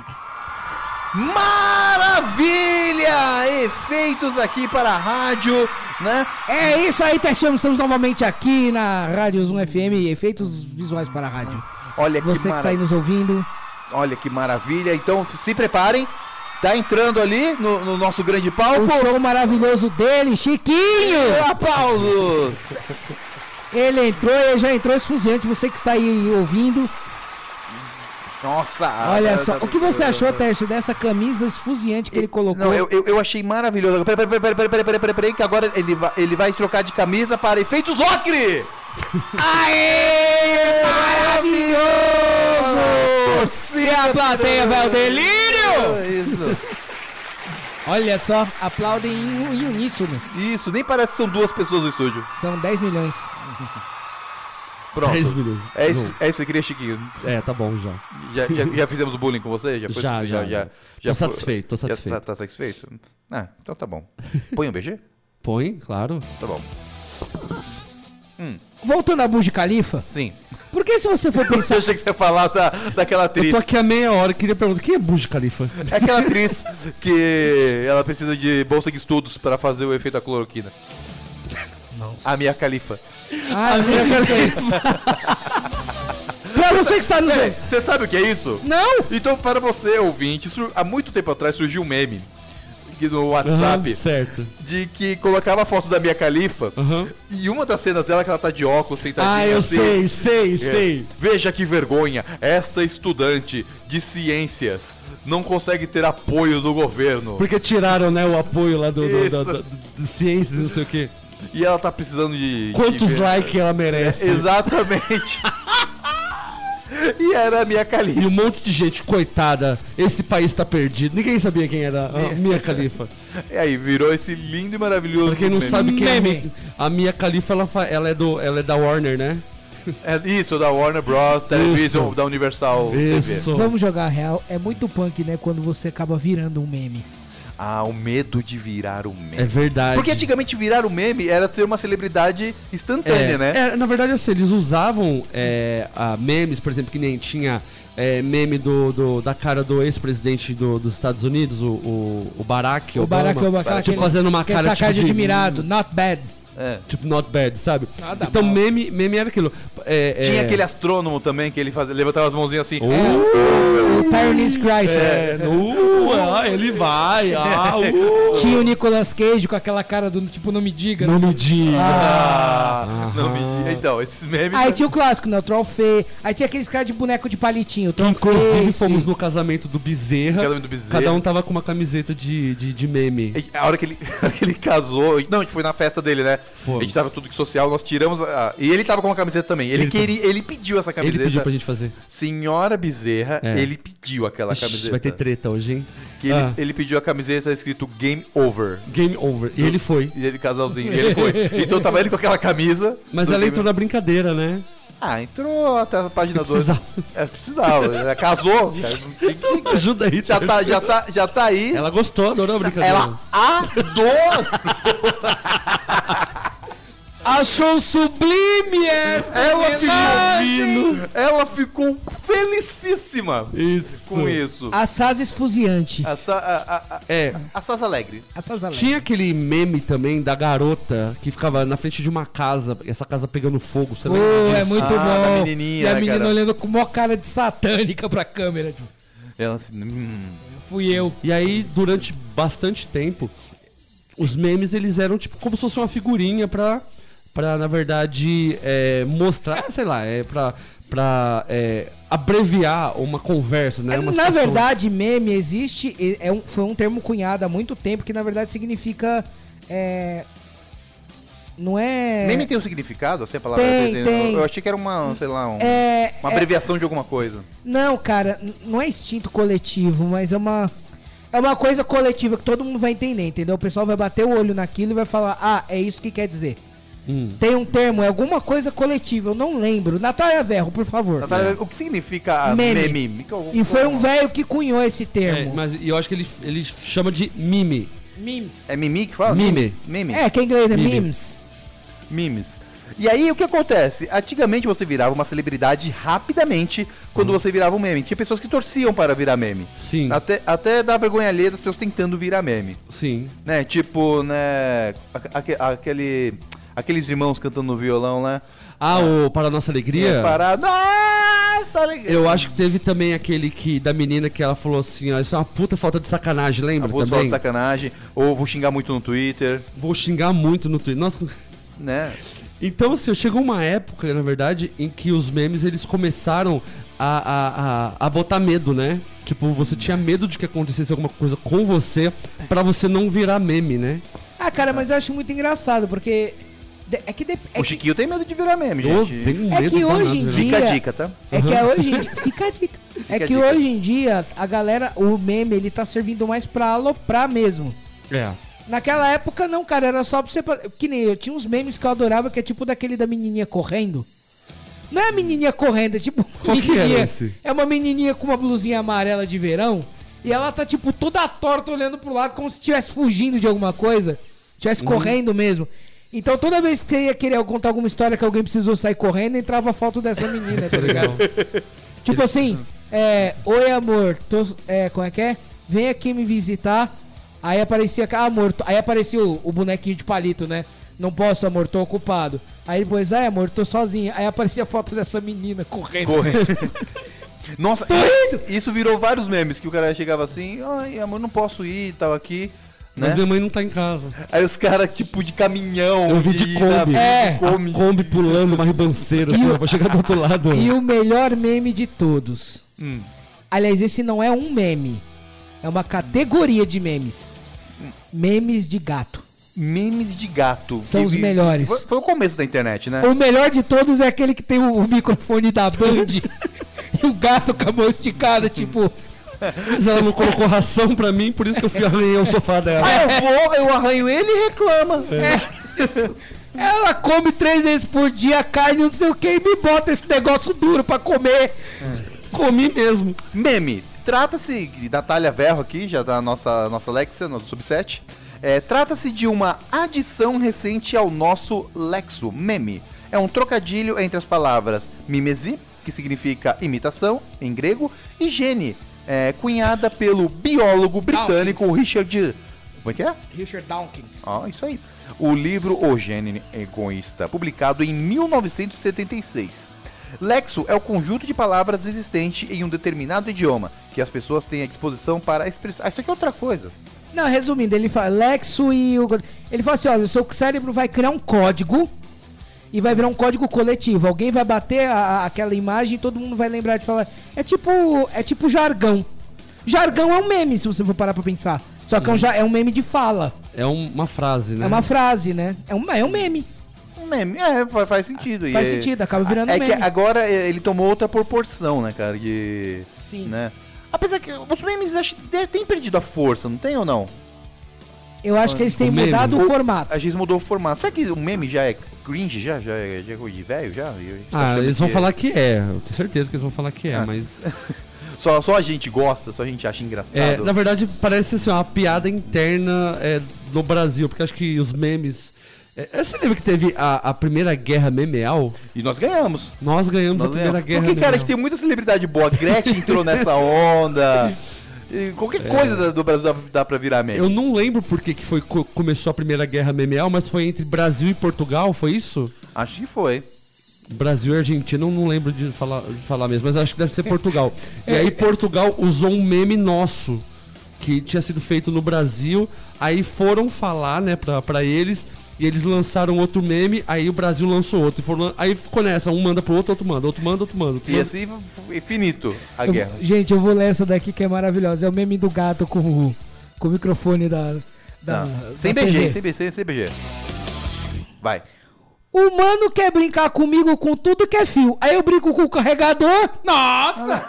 Maravilha! Efeitos aqui para a rádio, né? É isso aí, Teixeira. Estamos novamente aqui na Rádio Zoom F M, efeitos visuais para a rádio. Olha que, Você que está aí mara... nos ouvindo. Olha que maravilha. Então se preparem. Tá entrando ali no, no nosso grande palco. O show maravilhoso dele, Chiquinho! Aplausos! Ele entrou, ele já entrou esfuziante. Você que está aí ouvindo. Nossa! Olha ah, só, tá- o que você achou, Tércio, dessa camisa esfuziante que ele colocou? Não, eu, eu, eu achei maravilhoso. Peraí, peraí, peraí, peraí, peraí, peraí, peraí, peraí, que agora ele vai, ele vai trocar de camisa para efeitos ocre! Aê! Maravilhoso! Se a plateia vai ao delírio! Isso. Olha só, aplaudem em, em uníssono. Isso, nem parece que são duas pessoas no estúdio. São dez milhões. Pronto. dez minutos. É isso, é isso que eu queria, Chiquinho. É, tá bom já. Já, já, já fizemos bullying com você? Já, foi, Já, já, já. Tô foi- satisfeito, tô já satisfeito. tá, tá satisfeito? Ah, então tá bom. Põe um B G? Põe, claro. Tá bom. Voltando a Burj Khalifa, Sim. porque se você for Eu pensar... achei que você ia falar da, daquela Eu atriz. tô aqui há meia hora e queria perguntar, quem é Burj Khalifa? É aquela atriz que ela precisa de bolsa de estudos para fazer o efeito da cloroquina. Nossa. A Mia Khalifa. Ah, eu quero saber. Pra você que está no... É, você sabe o que é isso? Não! Então, para você, ouvinte, sur- há muito tempo atrás surgiu um meme aqui no WhatsApp Aham, certo. de que colocava a foto da Mia Khalifa Aham. e uma das cenas dela é que ela tá de óculos, sentadinha Ah, eu assim. sei, sei, É. sei. Veja que vergonha, esta estudante de ciências não consegue ter apoio do governo. Porque tiraram, né, o apoio lá do, do, da- Isso. da- de ciências e não sei o quê. E ela tá precisando de... Quantos de ver- likes ela merece? Exatamente. E era a Mia E Khalifa. um monte de gente, coitada, esse país tá perdido. Ninguém sabia quem era a Mia Khalifa. E aí, virou esse lindo e maravilhoso Pra quem não meme. sabe quem é a Meme. Mia, a Mia Khalifa, ela, fa- ela, é do, ela é da Warner, né? É isso, da Warner Bros. Television, Isso. da Universal T V. Isso. Vamos jogar real. É muito punk, né? Quando você acaba virando um meme. Ah, o medo de virar um meme. É verdade. Porque antigamente virar um meme era ser uma celebridade instantânea, é, né? é, na verdade, assim, eles usavam é, a memes, por exemplo, que nem tinha é, meme do, do- da cara do ex-presidente do- dos Estados Unidos, o, o, o Barack O Obama. Barack Obama, aquela tipo, que ele- fazendo uma que ele cara, tá tipo, cara de admirado. Not bad. É. Tipo, not bad, sabe? Nada então, mal. meme, meme era aquilo. É, Tinha é, aquele astrônomo também que ele fazia, levantava as mãozinhas assim. Uh, O Tyrese Chrysler. é, uh, ah, ele vai. Ah, uh. Tinha o Nicolas Cage com aquela cara do tipo, não me diga. Não me diga. Ah, não me Aham. diga. Então, esses memes. Aí tinha o clássico, né? O Trollface. Aí tinha aqueles caras de boneco de palitinho. O Que, inclusive, Trollface. fomos no casamento do Bezerra. Casamento do Bezerra. Cada um tava com uma camiseta de, de, de meme. E A hora que ele, a hora que ele casou. Não, a gente foi na festa dele, né? Foi. A gente tava tudo que social, nós tiramos. A, e ele tava com uma camiseta também. Ele, Ele queria, ele pediu essa Ele camiseta. pediu pra gente fazer. Senhora Bezerra, É. ele pediu aquela Ixi, camiseta. vai ter treta hoje, hein? Que ele, Ah. ele pediu a camiseta escrito Game Over. Game over. E ele foi. E ele, casalzinho, e ele foi. Então tava ele com aquela camisa. Mas do ela Game- entrou na brincadeira, né? Ah, entrou até a página dois. Precisava. É, precisava. Ela casou. já, tem que- Ajuda aí, já, tá, já, tá, já tá aí. Ela gostou, adorou a brincadeira. Ela adora. Achou sublime essa Ela homenagem. ficou, ela ficou felicíssima Isso. com isso. Assaz esfuziante. A, Sa- a, a, a, É. a Saz Alegre. Assaz alegre. Tinha aquele meme também da garota que ficava na frente de uma casa, essa casa pegando fogo, você Pô, lembra é disso? muito Ah, da bom. menininha, e a né, menina cara? olhando com uma cara de satânica pra câmera. Tipo, Ela assim, hum, fui eu. E aí, durante bastante tempo, os memes, eles eram tipo como se fosse uma figurinha pra, pra na verdade, é, mostrar, sei lá, é pra, pra é, abreviar uma conversa, né? É, Umas na pessoas- verdade, meme existe, é é um, foi um termo cunhado há muito tempo que na verdade significa. É, não é. meme tem um significado, assim, a palavra? Tem, eu, tem. eu achei que era uma, sei lá, um- É, uma é- abreviação de alguma coisa. Não, cara, n- não é instinto coletivo, mas é uma. É uma coisa coletiva que todo mundo vai entender, entendeu? O pessoal vai bater o olho naquilo e vai falar, ah, é isso que quer dizer. Hum. Tem um termo, é alguma coisa coletiva, eu não lembro. Natália Verro, por favor. Natália, o que significa a Meme. meme? E foi um velho que cunhou esse É, termo. mas eu acho que ele, ele chama de mime. Memes. É mimi que fala? Mime. Meme. É, que é inglês, é Meme. memes. Memes. E aí, o que acontece? Antigamente você virava uma celebridade rapidamente quando Uhum. você virava um meme. Tinha pessoas que torciam para virar meme. Sim, Até, até dá vergonha alheia das pessoas tentando virar meme. sim. Né? Tipo, né? aque- aque- Aquele, aqueles irmãos cantando no violão, né? Ah, o Para Nossa Alegria? Parar. Nossa, alegria. Eu acho que teve também aquele que da menina que ela falou assim, ó, isso é uma puta falta de sacanagem, lembra Abuso, falta também? de sacanagem. Ou vou xingar muito no Twitter, Vou xingar muito no Twitter. Nossa, né? então, assim, chegou uma época, na verdade, em que os memes eles começaram a, a, a, a botar medo, né? Tipo, você tinha medo de que acontecesse alguma coisa com você pra você não virar meme, né? Ah, cara, mas eu acho muito engraçado, porque... de- É que... de- é O que- Chiquinho tem medo de virar meme, Eu gente. tenho É medo que danado, hoje em né? dia- Fica a dica, tá? É que é hoje em dia... Fica a dica. É a que dica. hoje em dia, a galera... O meme, ele tá servindo mais pra aloprar mesmo. É. Naquela época, não, cara. Era só pra você... Que nem eu. Tinha uns memes que eu adorava, que é tipo daquele da menininha correndo. Não é a menininha correndo, é tipo... Qual que era menininha- esse? É uma menininha com uma blusinha amarela de verão. E ela tá, tipo, toda torta olhando pro lado, como se estivesse fugindo de alguma coisa. Estivesse correndo mesmo. Então, toda vez que você ia querer contar alguma história que alguém precisou sair correndo, entrava a foto dessa menina, tá ligado? Tipo assim, é, oi amor, tô, é, como é que é? Vem aqui me visitar. Aí aparecia, ah, amor, tô- aí aparecia o, o bonequinho de palito, né? Não posso, amor, tô ocupado. Aí depois, ai amor, tô sozinha. Aí aparecia a foto dessa menina correndo. Correndo. Nossa, isso virou vários memes, que o cara chegava assim, ai, amor, não posso ir, tava aqui, Mas né? minha mãe não tá em casa. Aí os caras, tipo, de caminhão. Eu vi de Kombi. É. A Kombi pulando uma ribanceira, assim, E o- ó, pra chegar do outro lado. E o melhor meme de todos. Hum. Aliás, esse não é um meme. É uma categoria de memes. Memes de gato. Memes de gato. São Que os vi- melhores. Foi, foi o começo da internet, né? O melhor de todos é aquele que tem o, o microfone da Band e o gato com a mão esticada, tipo... Mas ela não colocou ração pra mim, por isso que eu fui arranhar o sofá dela. Ah, eu vou, eu arranho ele e reclama. Ela come três vezes por dia carne, não sei o que, e me bota esse negócio duro pra comer. Comi mesmo. Meme. Trata-se, Natália Verro aqui, já da nossa, nossa Lexia, no subset. É, trata-se de uma adição recente ao nosso Lexo, meme. É um trocadilho entre as palavras mimesi, que significa imitação, em grego, e gene, é, cunhada pelo biólogo britânico Dawkins. Richard... Como é que é? Richard Dawkins. Ah, isso aí. O livro O Gene Egoísta, publicado em mil novecentos e setenta e seis. Lexo é o conjunto de palavras existente em um determinado idioma, que as pessoas têm à disposição para expressar. Ah, isso aqui é outra coisa. Não, resumindo, ele fala, Lexo e o... Ele fala assim, olha, o seu cérebro vai criar um código e vai virar um código coletivo. Alguém vai bater a- a- aquela imagem e todo mundo vai lembrar de falar. É tipo, é tipo jargão. Jargão é um meme, se você for parar pra pensar. Só que é um, ja- é um meme de fala. É um- uma frase, né? É uma frase, né? É um, é um meme. Um meme. É, fa- faz sentido. E Faz é- sentido, acaba virando é meme. que agora é, ele tomou outra proporção, né, cara? De. Sim. Né? Apesar que os memes acho que têm perdido a força, não tem ou não? Eu acho que eles têm O meme. mudado o O- formato. A gente mudou o formato. Será que o meme já é cringe? Já, já, é, já é coisa de velho? Já? E a gente tá Ah, achando eles vão que- falar que é. Eu tenho certeza que eles vão falar que é, Ah, mas... só, só a gente gosta, só a gente acha engraçado. É, na verdade, parece assim, uma piada interna é, no Brasil, porque acho que os memes... É, você lembra que teve a, a primeira guerra memeal? E nós ganhamos. Nós ganhamos Nós a primeira ganhamos. guerra Porque, cara, memeal. que tem muita celebridade boa. Gretchen entrou nessa onda. E qualquer coisa da- do Brasil dá, dá pra virar meme. Eu não lembro por que que foi, co- começou a primeira guerra memeal, mas foi entre Brasil e Portugal, foi isso? Acho que foi. Brasil e Argentina, eu não lembro de falar, de falar mesmo, mas acho que deve ser Portugal. E aí Portugal usou um meme nosso, que tinha sido feito no Brasil, aí foram falar, né, pra, pra eles, e eles lançaram outro meme, aí o Brasil lançou outro. E foram, lan- aí ficou nessa, um manda pro outro, outro manda, outro manda, outro manda. Outro E manda. assim, f- infinito a Eu- guerra. gente, eu vou ler essa daqui que é maravilhosa. É o meme do gato com o, com o microfone da. da, Não. Sem da B G, T V. sem B G, sem B G. Vai. O mano quer brincar comigo com tudo que é fio. Aí eu brinco com o carregador. Nossa!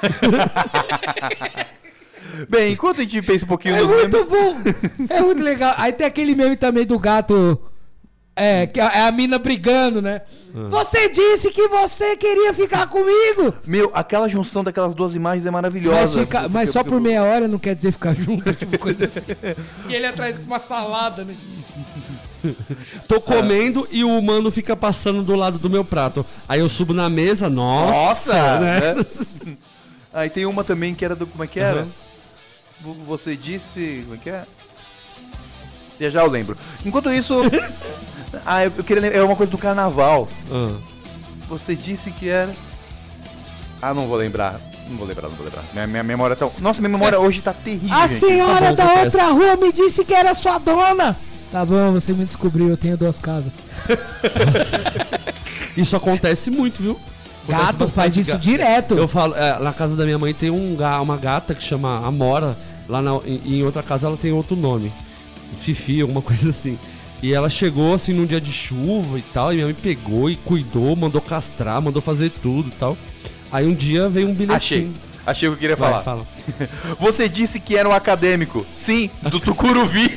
Bem, enquanto a gente pensa um pouquinho É nos muito memes... bom! É muito legal. Aí tem aquele meme também do gato. É, que é a mina brigando, né? Você disse que você queria ficar comigo! Meu, aquela junção daquelas duas imagens é maravilhosa. Mas, fica- Porque- mas só porque- por meia hora não quer dizer ficar junto, tipo coisa assim. E ele atrás com uma salada, né? Tô comendo e o mano fica passando do lado do meu prato. Aí eu subo na mesa, nossa, Nossa! né? né? Aí tem uma também que era do... Como é que era? Vo- Você disse... Como é que é? Já já eu lembro. Enquanto isso... ah, eu eu queria lembrar... É uma coisa do carnaval. Ah. Você disse que era... Ah, não vou lembrar. Não vou lembrar, não vou lembrar. Minha, minha memória tá... Nossa, minha memória hoje tá terrível, A gente. senhora Tá bom, da acontece. outra rua me disse que era sua dona! Tá bom, você me descobriu, eu tenho duas casas. Isso acontece muito, viu? Acontece Gato bastante faz isso ga- direto. Eu falo, é, na casa da minha mãe tem um, ga- uma gata que chama Amora. Lá na, em, em outra casa ela tem outro nome. Fifi, alguma coisa assim. E ela chegou assim num dia de chuva e tal. E minha mãe pegou e cuidou, mandou castrar, mandou fazer tudo e tal. Aí um dia veio um bilhetinho. Achei. Achei o que eu queria Vai, falar. fala. Você disse que era um acadêmico. Sim, do Tucuruvi.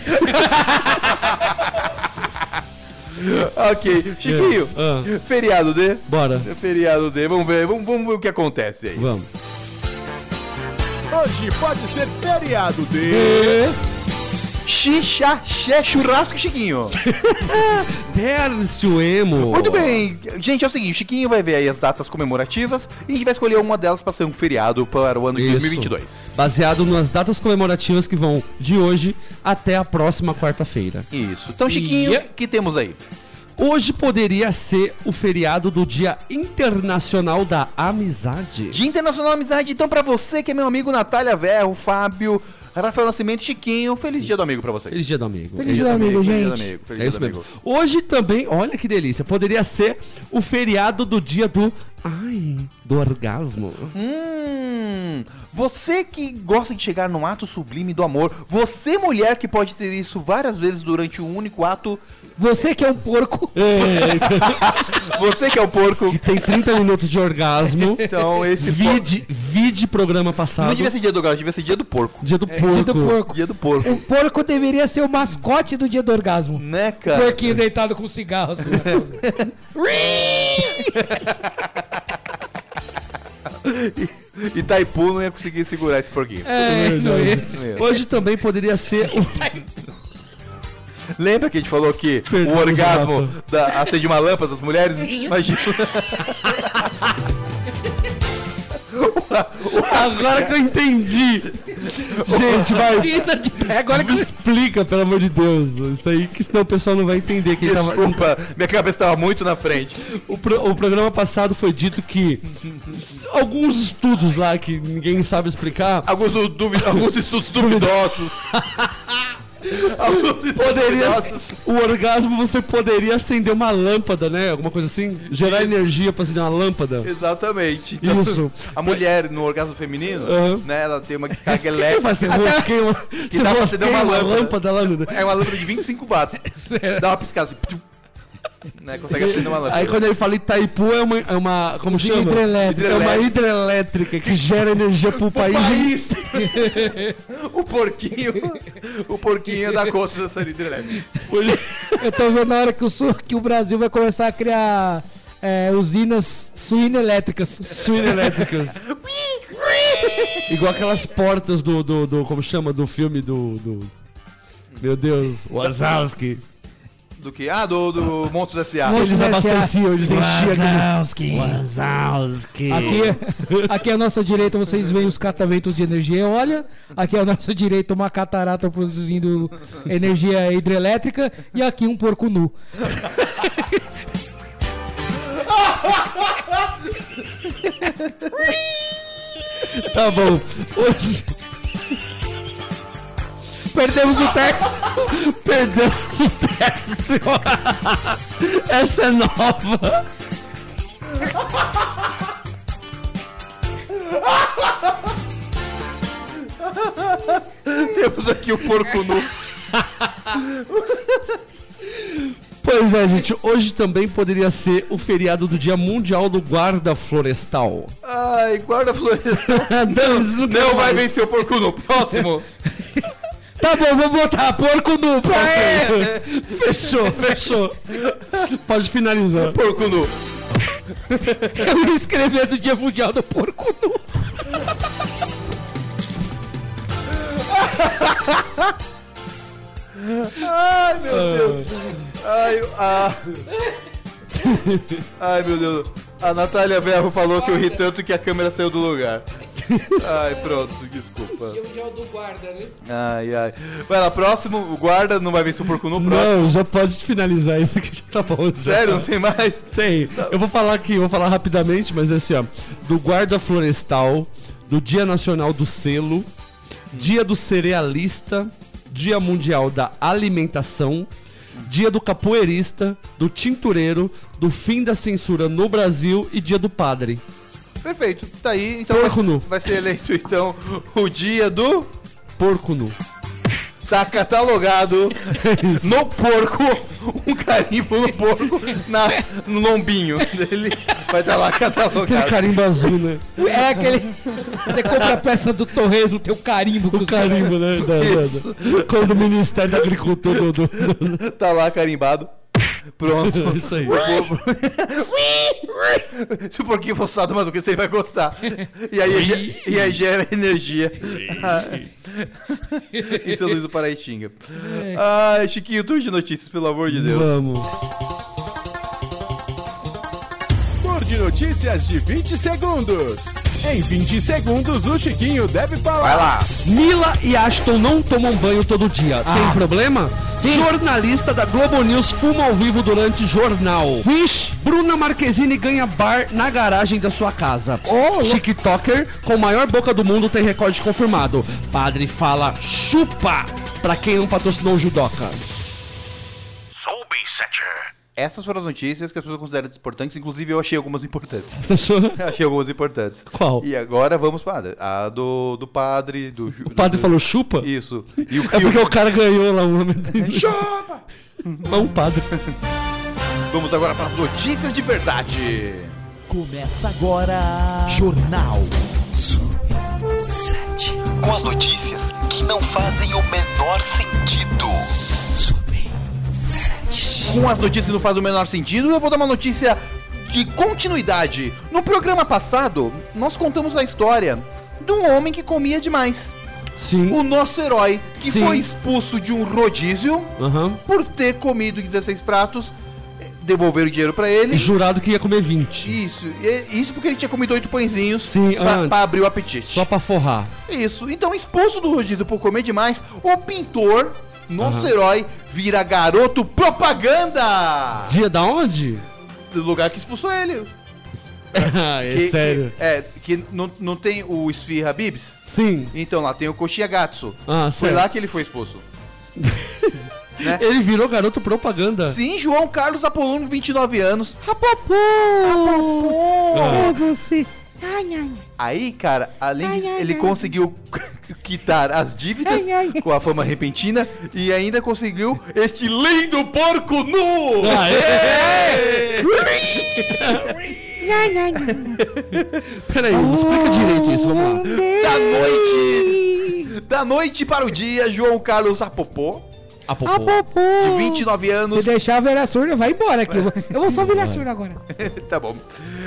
Ok. Chiquinho, Ah, feriado D? bora, Feriado D. Vamos ver, vamos, vamos ver o que acontece aí. vamos. Hoje pode ser feriado de... Xixa, xé, churrasco, Chiquinho. There's to emo. Muito bem. Gente, é o seguinte, o Chiquinho vai ver aí as datas comemorativas e a gente vai escolher uma delas para ser um feriado para o ano de Isso. dois mil e vinte e dois. Baseado nas datas comemorativas que vão de hoje até a próxima quarta-feira. Isso. Então, Chiquinho, o Yeah. que temos aí? Hoje poderia ser o feriado do Dia Internacional da Amizade. Dia Internacional da Amizade. Então, pra você que é meu amigo Natália Verro, Fábio, Rafael Nascimento, Chiquinho, feliz dia do amigo pra vocês. Feliz Dia do Amigo. Feliz É dia do amigo, Feliz dia do gente. amigo. Feliz É dia isso do mesmo. amigo. Hoje também, olha que delícia, poderia ser o feriado do dia do... Ai, do orgasmo. Hum, você que gosta de chegar num ato sublime do amor, você mulher que pode ter isso várias vezes durante um único ato, Você que é um porco. você que é o porco, Que tem trinta minutos de orgasmo. então esse Vide, vide programa por... passado. Não devia ser dia do gato, devia ser dia do porco. Dia do É, porco. dia do porco. Dia do porco. O porco deveria ser o mascote do dia do orgasmo. Né, cara? Porquinho deitado com cigarro assim. Itaipu não ia conseguir segurar esse porquinho. É, não ia. Hoje também poderia ser o... Lembra que a gente falou que Perdão, o orgasmo Rafa. da, acende uma lâmpada das mulheres? Imagina. Agora que eu entendi. Gente, vai. Agora Me que explica, pelo amor de Deus. Isso aí, que senão o pessoal não vai entender. Que ele tava... Desculpa, minha cabeça tava muito na frente. o, pro- o programa passado foi dito que alguns estudos lá que ninguém sabe explicar Alguns, du- duvi- alguns estudos duvidosos. Alguns estudos poderia, duvidosos. o orgasmo você poderia acender uma lâmpada, né? Alguma coisa assim, gerar energia pra acender uma lâmpada. Exatamente. Então, Isso. A mulher no orgasmo feminino, Aham. né, ela tem uma descarga Quem elétrica. faz? Você rosqueia uma, você dá pra rosqueia acender uma uma lâmpada. lâmpada lá no... É uma lâmpada de vinte e cinco watts. Dá uma piscada assim. ptum, Né, consegue acender uma lâmpada. Aí quando ele fala Itaipu é uma, é uma como Usina chama? hidrelétrica. É uma hidrelétrica que gera energia pro O país. país! o porquinho. O porquinho dá conta dessa hidrelétrica. eu tô vendo na hora que o, sul, que o Brasil vai começar a criar é, usinas suíno-elétricas. Suíno-elétricas. Igual aquelas portas do, do, do. Como chama? Do filme do. do meu Deus, Wazowski. Do que? Ah, do, do Monstros S A. Monstros Eles S A. abasteciam, eles enchiam aquele. Wazowski. Wazowski. Aqui, aqui à nossa direita vocês veem os cataventos de energia eólica. Aqui à nossa direita uma catarata produzindo energia hidrelétrica. E aqui um porco nu. Tá bom. Hoje Perdemos o texto. perdemos o terço. Essa é nova. Temos aqui o porco nu. Pois é, gente. Hoje também poderia ser o feriado do Dia Mundial do Guarda Florestal. Ai, guarda florestal. Não, Não vai vencer o porco nu. Próximo. Tá bom, vou botar porco nu. É, Fechou, fechou. Pode finalizar. porco nu. Eu ia escrever do Dia Mundial do Porco Nu. Ai, meu Deus. Ai, ah. Ai, meu Deus. A Natália Verro falou que eu ri tanto que a câmera saiu do lugar. Ai, pronto, desculpa. Mundial do Guarda, né? Ai, ai. Vai lá, próximo. O guarda não vai vencer o porco nu. Próximo. Não, já pode finalizar isso aqui, já tá bom. já. Sério, não tem mais? Tem. Eu vou falar aqui, vou falar rapidamente, mas é assim, ó. Do Guarda Florestal, do Dia Nacional do Selo, Dia do Cerealista, Dia Mundial da Alimentação, dia do capoeirista, do tintureiro, do fim da censura no Brasil e dia do padre. Perfeito, tá aí. Então Porco vai, nu. vai ser eleito, então, o dia do... Porco nu. Tá catalogado no porco, um carimbo no porco, na, no lombinho dele. Vai estar lá Aquele catalogado. carimbo azul, né? É aquele. Você compra a peça do Torresmo, tem o carimbo com O os carimbo, né? Da, da, Isso. da, quando o Ministério da Agricultura do, do, do- Tá lá carimbado. Pronto. Isso aí. Se o porquinho for sado, mas o que você vai gostar. E aí, ge- e aí gera energia. Isso é Luiz do Paraitinga. Ai, Chiquinho, tour de notícias, pelo amor de Deus. Vamos. Tour de notícias de vinte segundos. Em vinte segundos, o Chiquinho deve falar. Vai lá. Mila e Ashton não tomam banho todo dia. Tem problema? Sim. Jornalista da Globo News fuma ao vivo durante jornal. Vixe! Bruna Marquezine ganha bar na garagem da sua casa. Ô, TikToker com maior boca do mundo tem recorde confirmado. Padre fala chupa pra quem não patrocinou o judoca. Essas foram as notícias que as pessoas consideram importantes. Inclusive, eu achei algumas importantes. Você achou? Eu achei algumas importantes. Qual? E agora vamos para a do, do padre. Do, O padre do, falou chupa? Isso. E o, É e porque o, o cara ganhou lá um momento. Chupa! É um padre. Vamos agora para as notícias de verdade. Começa agora. Jornal sete. Com as notícias que não fazem o menor sentido. Com as notícias que não fazem o menor sentido, eu vou dar uma notícia de continuidade. No programa passado, nós contamos a história de um homem que comia demais. Sim. O nosso herói, que Sim. foi expulso de um rodízio Aham. por ter comido dezesseis pratos, devolveram o dinheiro pra ele. Jurado que ia comer vinte. Isso, e- isso porque ele tinha comido oito pãezinhos Sim, pra, antes. pra abrir o apetite. Só pra forrar. Isso, então expulso do rodízio por comer demais, o pintor, nosso Aham. herói, vira garoto propaganda! Dia da onde? Do lugar que expulsou ele. Ah, é Que- sério. Que, é, que não, não tem o Esfirra Habib's? Sim. Então lá tem o Coxinha Gatsu. Ah, Foi sério. lá que ele foi expulso. Né? Ele virou garoto propaganda. Sim, João Carlos Apolônio, vinte e nove anos. Rapopô! Ah. É você. Aí, cara, além Ai, de ai, ele ai. conseguiu quitar as dívidas Ai, ai. com a fama repentina e ainda conseguiu este lindo porco nu! Aê! Peraí, explica direito isso, vamos lá. Da noite! Da noite para o dia, João Carlos Apopô, A popô. de vinte e nove Se anos. deixar a velha surda, vai embora aqui. Eu vou, eu vou só velha surda agora. Tá bom.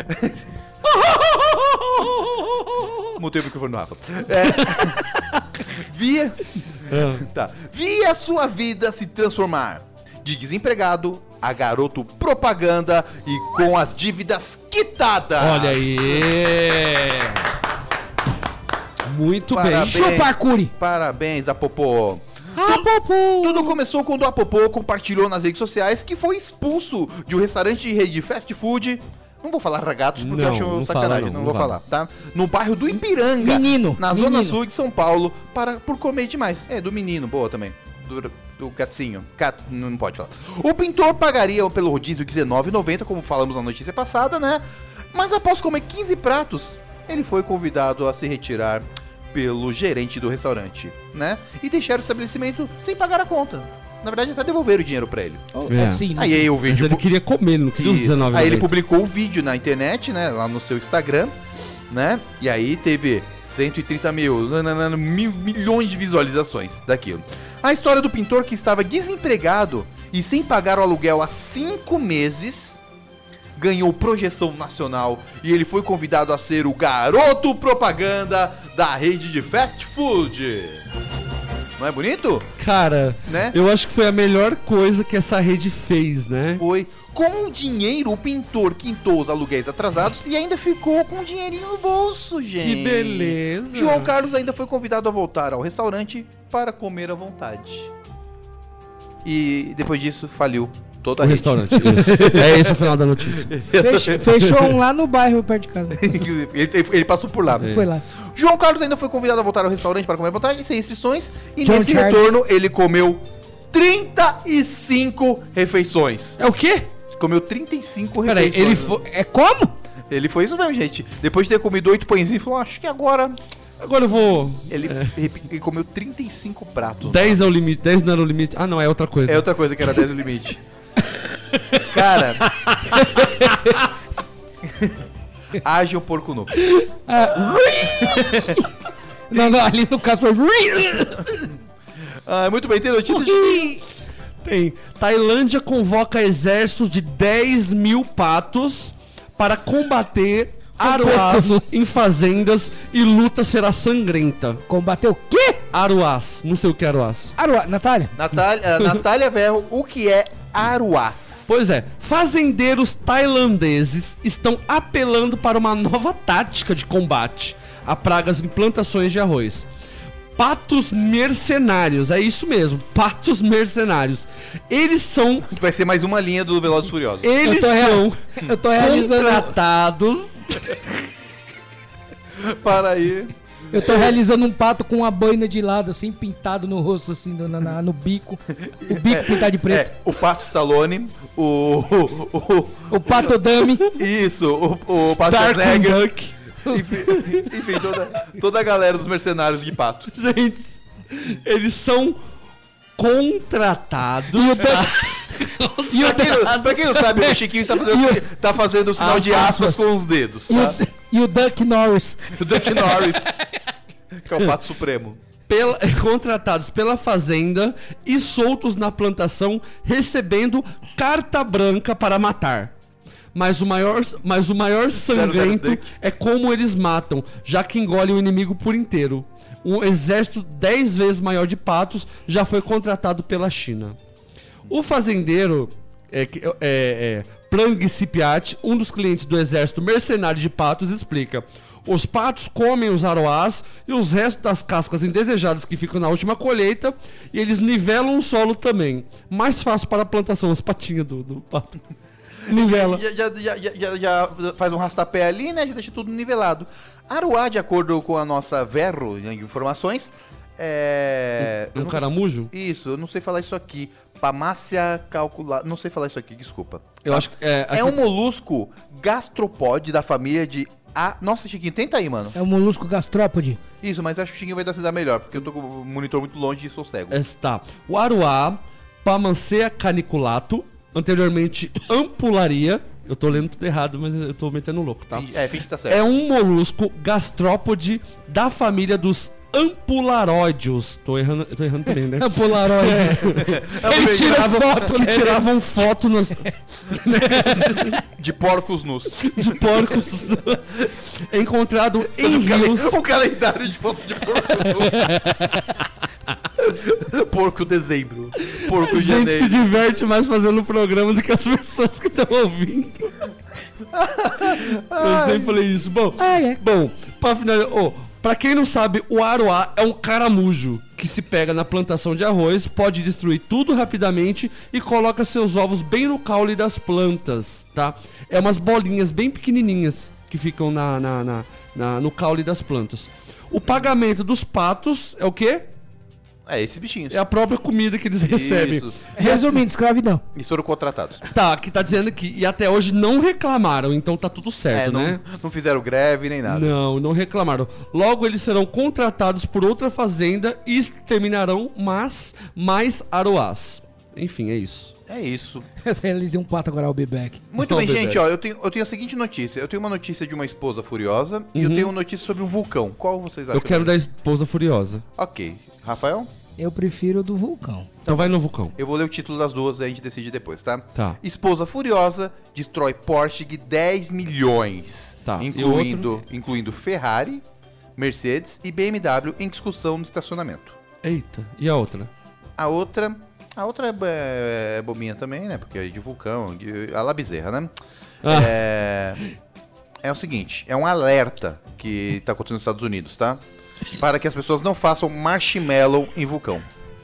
Mutei o microfone do Rafa. É, via, Ah. tá, via sua vida se transformar de desempregado a garoto propaganda e com as dívidas quitadas. Olha aí. Muito Parabéns. bem. Chupa, Curi. Parabéns, Apopô. Rapopô! Tudo começou quando o Apopô compartilhou nas redes sociais que foi expulso de um restaurante de rede de fast food. Não vou falar ragatos porque Não, eu acho não sacanagem, fala, não, não, vou não falar, tá? No bairro do Ipiranga, Menino, na menino. zona sul de São Paulo, para, por comer demais. É, do menino, boa também. Do, do gatinho. Cat, não pode falar. O pintor pagaria pelo rodízio dezenove reais e noventa centavos, como falamos na notícia passada, né? Mas após comer quinze pratos, ele foi convidado a se retirar pelo gerente do restaurante, né? E deixar o estabelecimento sem pagar a conta. Na verdade, até devolveram o dinheiro pra ele. É. Assim, Aí, aí o Mas vídeo... ele queria comer, não queria os Isso. dezenove Aí ele noventa. publicou o vídeo na internet, né? Lá no seu Instagram, né? E aí teve cento e trinta mil, nananana, mil, milhões de visualizações daquilo. A história do pintor que estava desempregado e sem pagar o aluguel há cinco meses ganhou projeção nacional e ele foi convidado a ser o garoto propaganda da rede de fast food. Não é bonito? Cara, Né? eu acho que foi a melhor coisa que essa rede fez, né? Foi. Com o dinheiro, o pintor quintou os aluguéis atrasados e ainda ficou com um dinheirinho no bolso, gente. Que beleza. João Carlos ainda foi convidado a voltar ao restaurante para comer à vontade. E depois disso, faliu toda a O rede. restaurante. Isso. É esse o final da notícia. Fech- fechou um lá no bairro perto de casa. ele, ele passou por lá. É. Foi lá. João Carlos ainda foi convidado a voltar ao restaurante para comer à vontade, sem restrições. E John nesse Charles. retorno, ele comeu trinta e cinco refeições. É o quê? Comeu trinta e cinco Peraí, refeições. ele foi... É como? Ele foi isso mesmo, gente. Depois de ter comido oito pãezinhos, ele falou, acho que agora... Agora eu vou... Ele, ele, ele comeu trinta e cinco pratos. dez é o limite, dez não era o limite. Ah, não, é outra coisa. É outra coisa que era dez o limite. Cara... Age o porco nu. Ah, não, não, ali no caso foi... Ah, muito bem, tem notícias de... Tem. Tailândia convoca exército de dez mil patos para combater aruás em fazendas e luta será sangrenta. Combateu o quê? Aruás. Não sei o que é aruás. Aruá, Natália? Natália, Natália Verro, o que é aruás? Pois é, fazendeiros tailandeses estão apelando para uma nova tática de combate a pragas em plantações de arroz. Patos mercenários, é isso mesmo, patos mercenários. Eles são... Vai ser mais uma linha do Velozes e Furiosos. Eles Eu tô rea- são Eu tô realizando... contratados... Para aí. Eu tô realizando um pato com uma boina de lado, assim, pintado no rosto, assim, no, na- no bico. O bico pintado de preto. É, o Pato Stallone, o... o, o- O pato dummy. isso, o, o Pato Dark Schwarzenegger. Duck. Enfim, enfim, toda, toda a galera dos mercenários de pato. Gente, eles são contratados. E o tá? E o, Pra quem, não, pra quem não sabe, o Chiquinho está fazendo, tá fazendo o sinal de aspas Aspas. com os dedos, e, tá? o, e o Duck Norris. O Duck Norris, que é o Pato Supremo. Pela- contratados pela fazenda e soltos na plantação, recebendo carta branca para matar. Mas o maior, mas o maior sangrento Duck. é como eles matam, já que engole o inimigo por inteiro. Um exército dez vezes maior de patos já foi contratado pela China. O fazendeiro é, que- é, é, Prang Sipiat, um dos clientes do exército mercenário de patos, explica: os patos comem os aroás e os restos das cascas indesejadas que ficam na última colheita, e eles nivelam o solo também. Mais fácil para a plantação, as patinhas do, do pato. Nivela. Já, já, já, já- já- já faz um rastapé ali, né? Já deixa tudo nivelado. Aruá, de acordo com a nossa Verro de informações, é... Um eu não- caramujo? Isso, eu não sei falar isso aqui. Pamácia calculada. Não sei falar isso aqui, desculpa. Eu acho que é, É um molusco gastropode da família de... A... Nossa, Chiquinho, tenta aí, mano. É o molusco gastrópode. Isso, mas acho que o Chiquinho vai dar se dar melhor, porque eu tô com o monitor muito longe e sou cego. está o aruá, Pamancea caniculato, anteriormente ampularia. Eu tô lendo tudo errado, mas eu tô metendo louco, tá? Finge- É, finge que tá certo. É um molusco gastrópode da família dos ampularóideos. Tô errando, eu tô errando também, né? Polaroids. Eles tiravam foto, eles tiravam foto nos, De porcos nus. de porcos encontrado em O calen- rios. O calendário de foto de porco nu. Porco dezembro. Porco A gente se janeiro. diverte mais fazendo o programa do que as pessoas que estão ouvindo. Eu sempre falei isso. Bom, Ah, é. bom pra finalizar, oh, pra quem não sabe, o aruá é um caramujo que se pega na plantação de arroz, pode destruir tudo rapidamente e coloca seus ovos bem no caule das plantas, tá? É umas bolinhas bem pequenininhas que ficam na, na, na- na- no caule das plantas. O pagamento dos patos é o quê? É, esses bichinhos. É a própria comida que eles recebem. Isso. Resumindo, escravidão. E foram contratados. Tá, que tá dizendo que e até hoje não reclamaram, então tá tudo certo, É, não, né? não fizeram greve nem nada. Não, não reclamaram. Logo eles serão contratados por outra fazenda e exterminarão mais, mais aruás. Enfim, é isso. É isso. Eu realizei um pato agora, I'll be back. Muito Não, bem, bebê. gente, ó, eu tenho, eu tenho a seguinte notícia. Eu tenho uma notícia de uma esposa furiosa e eu Uhum. tenho uma notícia sobre um vulcão. Qual vocês acham? Eu quero da esposa furiosa. Ok. Rafael? Eu prefiro o do vulcão. Então vai no vulcão. Eu vou ler o título das duas e a gente decide depois, tá? Tá. Esposa furiosa destrói Porsche de dez milhões. Tá, e Incluindo, incluindo Ferrari, Mercedes e B M W em discussão no estacionamento. Eita, e a outra? A outra... A outra é, é, é bobinha também, né? Porque é de vulcão, de, a La Bezerra, né? Ah. É, é o seguinte, é um alerta que tá acontecendo nos Estados Unidos, tá? Para que as pessoas não façam marshmallow em vulcão.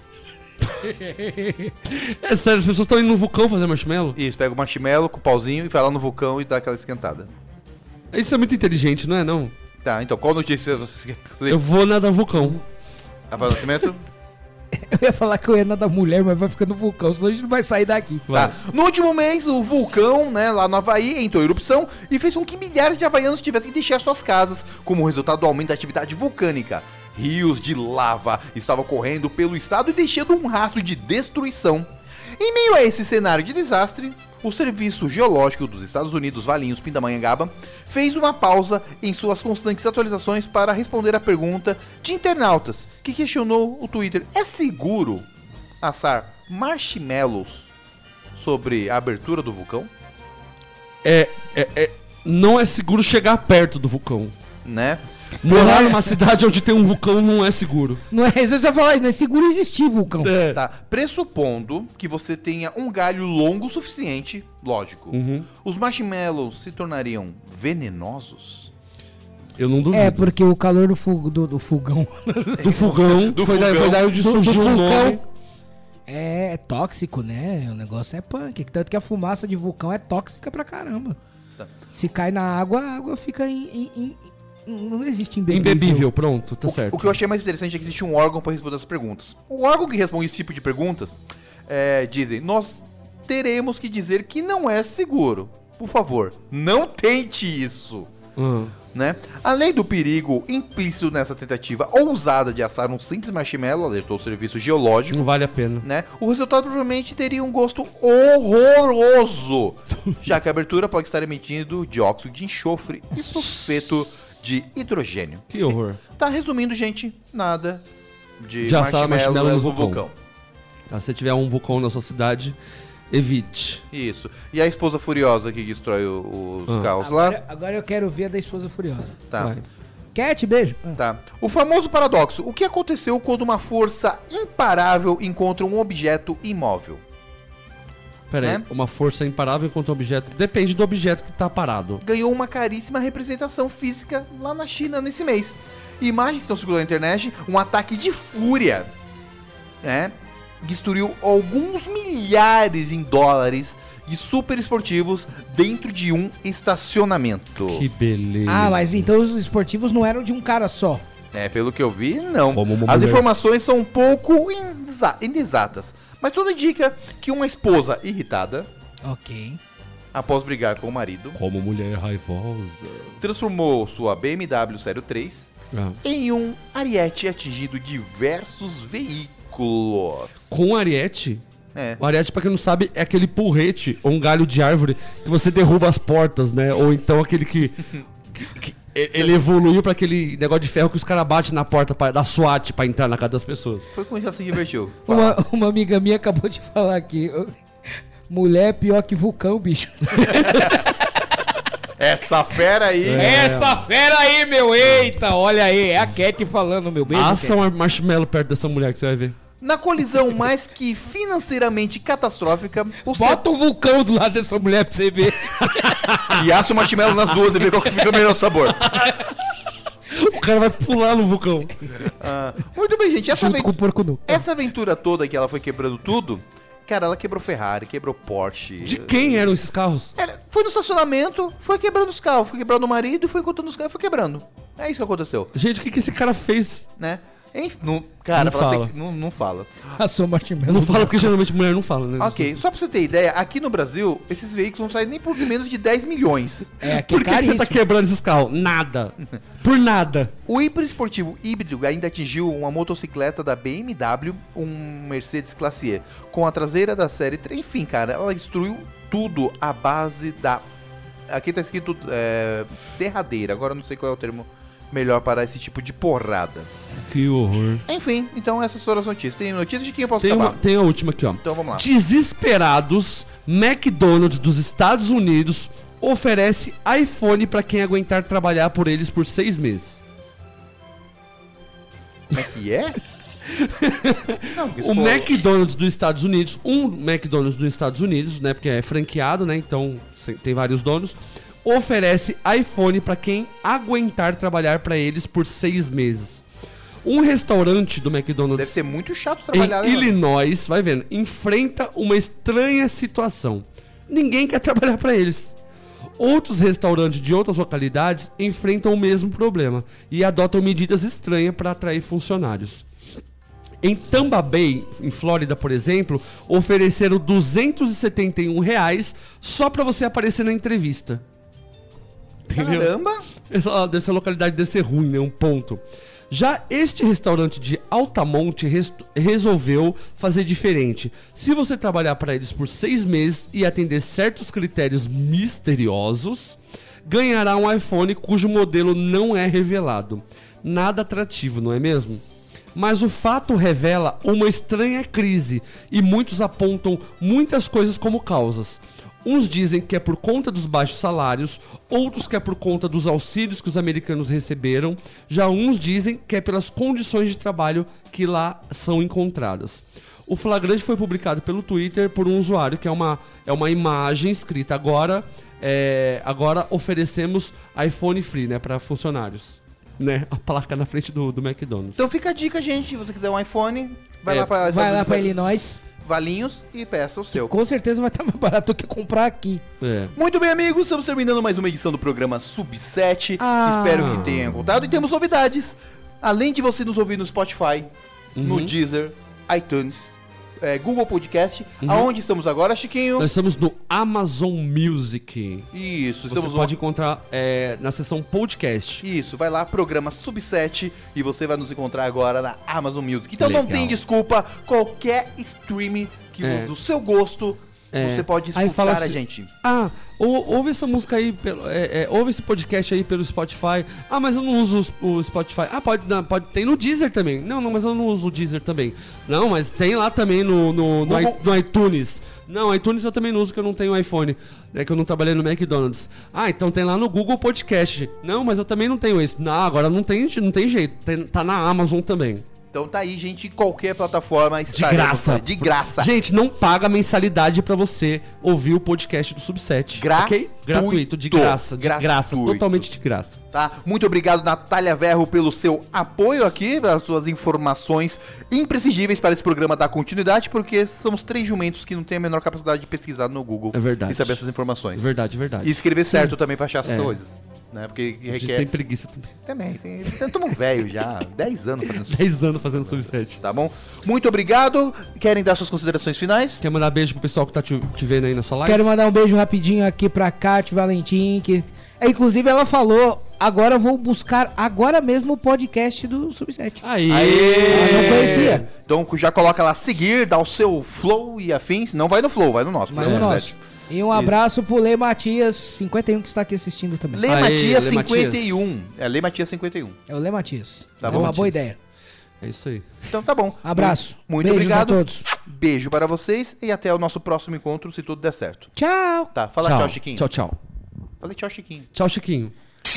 É sério, as pessoas estão indo no vulcão fazer marshmallow? Isso, pega o marshmallow com o pauzinho e vai lá no vulcão e dá aquela esquentada. Isso é muito inteligente, não é não? Tá, então qual notícia vocês querem ler? Eu vou nadar vulcão. Rafael Nascimento? Eu ia falar que eu ia na da mulher, mas vai ficar no vulcão, senão a gente não vai sair daqui. Tá. No último mês, o vulcão, né, lá no Havaí, entrou em erupção e fez com que milhares de havaianos tivessem que deixar suas casas, como resultado do aumento da atividade vulcânica. Rios de lava estavam correndo pelo estado e deixando um rastro de destruição. Em meio a esse cenário de desastre, o Serviço Geológico dos Estados Unidos, Valinhos, Pindamonhangaba, fez uma pausa em suas constantes atualizações para responder à pergunta de internautas que questionou o Twitter: é seguro assar marshmallows sobre a abertura do vulcão? É, é, é, não é seguro chegar perto do vulcão. Né? Morar numa cidade onde tem um vulcão não é seguro. Não é, você já falou, não é seguro existir vulcão. É. Tá, pressupondo que você tenha um galho longo o suficiente, lógico, Uhum. os marshmallows se tornariam venenosos? Eu não duvido. É, porque o calor do, fu- do, do fogão Do fogão, Do foi, daí, fogão. foi daí onde Do- do surgiu o nome. vulcão. é, é tóxico, né? O negócio é punk. Tanto que a fumaça de vulcão é tóxica pra caramba. Tá. Se cai na água, a água fica em... em- em- não existe imbebível. Embebível, pronto, tá O, certo. o que eu achei mais interessante é que existe um órgão para responder essas perguntas. O órgão que responde esse tipo de perguntas é, dizem: nós teremos que dizer que não é seguro. Por favor, não tente isso. Ah. Né? Além do perigo implícito nessa tentativa ousada de assar um simples marshmallow, alertou o Serviço Geológico, Não vale a pena. né? O resultado provavelmente teria um gosto horroroso, já que a abertura pode estar emitindo dióxido de enxofre e sulfeto de hidrogênio. Que horror. Tá, resumindo, gente, nada de, De assar marshmallow no no vulcão. vulcão. Tá, se tiver um vulcão na sua cidade, evite. Isso. E a esposa furiosa que destrói o- os Ah. carros lá? Agora, agora eu quero ver a da esposa furiosa. Tá. Vai. Cat, beijo. Ah. Tá. O famoso paradoxo. O que aconteceu quando uma força imparável encontra um objeto imóvel? Pera aí, Né? uma força imparável contra um objeto. Depende do objeto que tá parado. Ganhou uma caríssima representação física lá na China nesse mês. Imagens que estão circulando na internet, um ataque de fúria, né? Destruiu alguns milhares em dólares de super esportivos dentro de um estacionamento. Que beleza. Ah, mas então os esportivos não eram de um cara só. É, pelo que eu vi, não. Como uma As mulher. informações são um pouco inza- inexatas, mas tudo indica que uma esposa irritada, Ok. após brigar com o marido, Como mulher raivosa. transformou sua B M W Série três Ah. em um Ariete atingindo diversos veículos. Com ariete, É. o ariete, pra quem não sabe, é aquele porrete ou um galho de árvore que você derruba as portas, né? Ou então aquele que... que- que- ele evoluiu pra aquele negócio de ferro que os caras batem na porta pra, da SWAT pra entrar na casa das pessoas. Foi com isso que ela se divertiu. Fala. Uma, uma amiga minha acabou de falar aqui. eu- Mulher é pior que vulcão, bicho. Essa fera aí. Essa fera aí, meu. Eita, olha aí. É a Cat falando, meu beijo. Assa Cat. um marshmallow perto dessa mulher que você vai ver. Na colisão mais que financeiramente catastrófica, o Bota um vulcão do lado dessa mulher pra você ver. e assa o marshmallow nas duas e vê qual que fica melhor o sabor. O cara vai pular no vulcão. Ah, muito bem, gente. Essa, Junto aven- com o porco nu. essa aventura toda que ela foi quebrando tudo, cara, ela quebrou Ferrari, quebrou Porsche. De quem eram esses carros? Ela foi no estacionamento, foi quebrando os carros, foi quebrando o marido e foi encontrando os carros e foi quebrando. É isso que aconteceu, Gente, o que, que esse cara fez? né? Enfim, não, cara, Não fala fala. tem que- não, não fala. Assou marshmallow. Não fala porque geralmente mulher não fala, né? Ok, só pra você ter ideia, aqui no Brasil, esses veículos não saem nem por menos de dez milhões. É, aqui Por que, que você tá caríssimo. quebrando esses carros? Nada. Por nada. O hiperesportivo híbrido ainda atingiu uma motocicleta da B M W, um Mercedes Classe E, com a traseira da série três. Enfim, cara, ela destruiu tudo à base da... Aqui tá escrito é, derradeira, agora eu não sei qual é o termo melhor para esse tipo de porrada. Que horror. Enfim, então essas foram as notícias. Tem notícias de quem eu posso Tem, acabar? uma, tem a última aqui, ó. Então vamos lá. Desesperados, McDonald's dos Estados Unidos oferece iPhone pra quem aguentar trabalhar por eles por seis meses. Como é que é? Não, porque se O for- McDonald's dos Estados Unidos, um McDonald's dos Estados Unidos, né, porque é franqueado, né, então se- tem vários donos, oferece iPhone pra quem aguentar trabalhar pra eles por seis meses. Um restaurante do McDonald's Deve ser muito chato trabalhar, em né, mano? Illinois, vai vendo, enfrenta uma estranha situação. Ninguém quer trabalhar pra eles. Outros restaurantes de outras localidades enfrentam o mesmo problema e adotam medidas estranhas para atrair funcionários. Em Tampa Bay, em Flórida, por exemplo, ofereceram duzentos e setenta e um reais só pra você aparecer na entrevista. Entendeu? Caramba! Essa, essa localidade deve ser ruim, né? Um ponto. Já este restaurante de Altamonte res- resolveu fazer diferente. Se você trabalhar para eles por seis meses e atender certos critérios misteriosos, ganhará um iPhone cujo modelo não é revelado. Nada atrativo, não é mesmo? Mas o fato revela uma estranha crise e muitos apontam muitas coisas como causas. Uns dizem que é por conta dos baixos salários, outros que é por conta dos auxílios que os americanos receberam, já uns dizem que é pelas condições de trabalho que lá são encontradas. O flagrante foi publicado pelo Twitter por um usuário, que é uma, é uma imagem escrita agora, é, agora oferecemos iPhone free, né, para funcionários. Né, a placa na frente do, do McDonald's. Então fica a dica, gente, se você quiser um iPhone, vai É, lá pra... Vai lá pra Illinois. Valinhos e peça o seu. Com certeza vai estar mais barato do que comprar aqui. É. Muito bem, amigos, estamos terminando mais uma edição do programa Sub sete. Ah. Espero que tenham gostado. E temos novidades. Além de você nos ouvir no Spotify, no Uhum. Deezer, iTunes, é, Google Podcast. Uhum. Aonde estamos agora, Chiquinho? Nós estamos no Amazon Music. Isso, Você estamos pode encontrar é, na seção podcast. Isso, vai lá, programa Sub sete e você vai nos encontrar agora na Amazon Music. Então não Legal. tem desculpa, qualquer streaming que É. do seu gosto, É. você pode Aí escutar fala a assim- gente. Ah, ou, ouve essa música aí, pelo, é, é, ouve esse podcast aí pelo Spotify. Ah, mas eu não uso os- o Spotify. Ah, pode, não, pode, tem no Deezer também. Não, não, mas eu não uso o Deezer também. Não, mas tem lá também no, no, no, Google- i- no iTunes. Não, iTunes eu também não uso, que eu não tenho iPhone. É que eu não trabalhei no McDonald's. Ah, então tem lá no Google Podcast. Não, mas eu também não tenho isso. Não, agora não tem, não tem jeito. Tem- tá na Amazon também. Então tá aí, gente, em qualquer plataforma De estaremos graça. lá. De graça. Gente, não paga mensalidade pra você ouvir o podcast do Sub sete. Gratuito. Ok? Gratuito, de graça. De graça, Gratuito. totalmente de graça. Tá? Muito obrigado, Natália Verro, pelo seu apoio aqui, pelas suas informações imprescindíveis para esse programa dar continuidade, porque somos três jumentos que não têm a menor capacidade de pesquisar no Google É verdade. e saber essas informações. Verdade, verdade. E escrever certo também para achar essas É. coisas. Né? Porque A gente requer. tem preguiça também. Também, tem. Estamos velho já, dez anos fazendo isso. dez anos fazendo Sub sete. Tá bom? Muito obrigado. Querem dar suas considerações finais? Quer mandar beijo pro pessoal que tá te, te vendo aí na sua live? Quero mandar um beijo rapidinho aqui pra Kátia Valentim, que é, inclusive ela falou, agora eu vou buscar agora mesmo o podcast do Sub sete. Aí! Ah, não conhecia. Então já coloca lá seguir, dá o seu flow e afins. Não vai no flow, vai no nosso. Mas programa no sete. nosso. E um abraço pro Lê Matias cinquenta e um que está aqui assistindo também. Lê Aê, Matias Lê cinquenta e um. É Lê Matias cinquenta e um. É o Lê Matias. Tá é bom, uma Matias. boa ideia. É isso aí. Então tá bom. Abraço. Muito Beijos obrigado. a todos. Beijo para vocês e até o nosso próximo encontro, se tudo der certo. Tchau. Tá, fala tchau, Chiquinho. Tchau, tchau. Falei tchau, Chiquinho. Tchau, Chiquinho.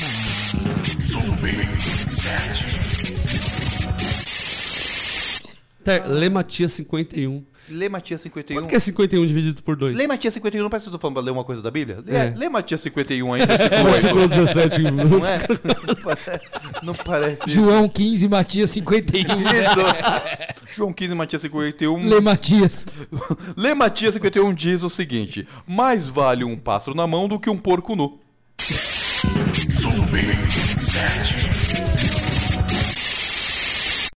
Ter- Lê Matias cinquenta e um. Lê Matias cinquenta e um. Quanto que é cinquenta e um dividido por dois? Lê Matias cinquenta e um, não parece que eu tô falando pra ler uma coisa da Bíblia? Lê, É. lê Matias cinquenta e um aí, versículo oito. Versículo dezessete. Não é? Não pare- Não parece isso. João quinze, Matias cinquenta e um. Isso. João quinze, Matias cinquenta e um. Lê Matias. Lê Matias cinquenta e um diz o seguinte: mais vale um pássaro na mão do que um porco nu. Sub sete.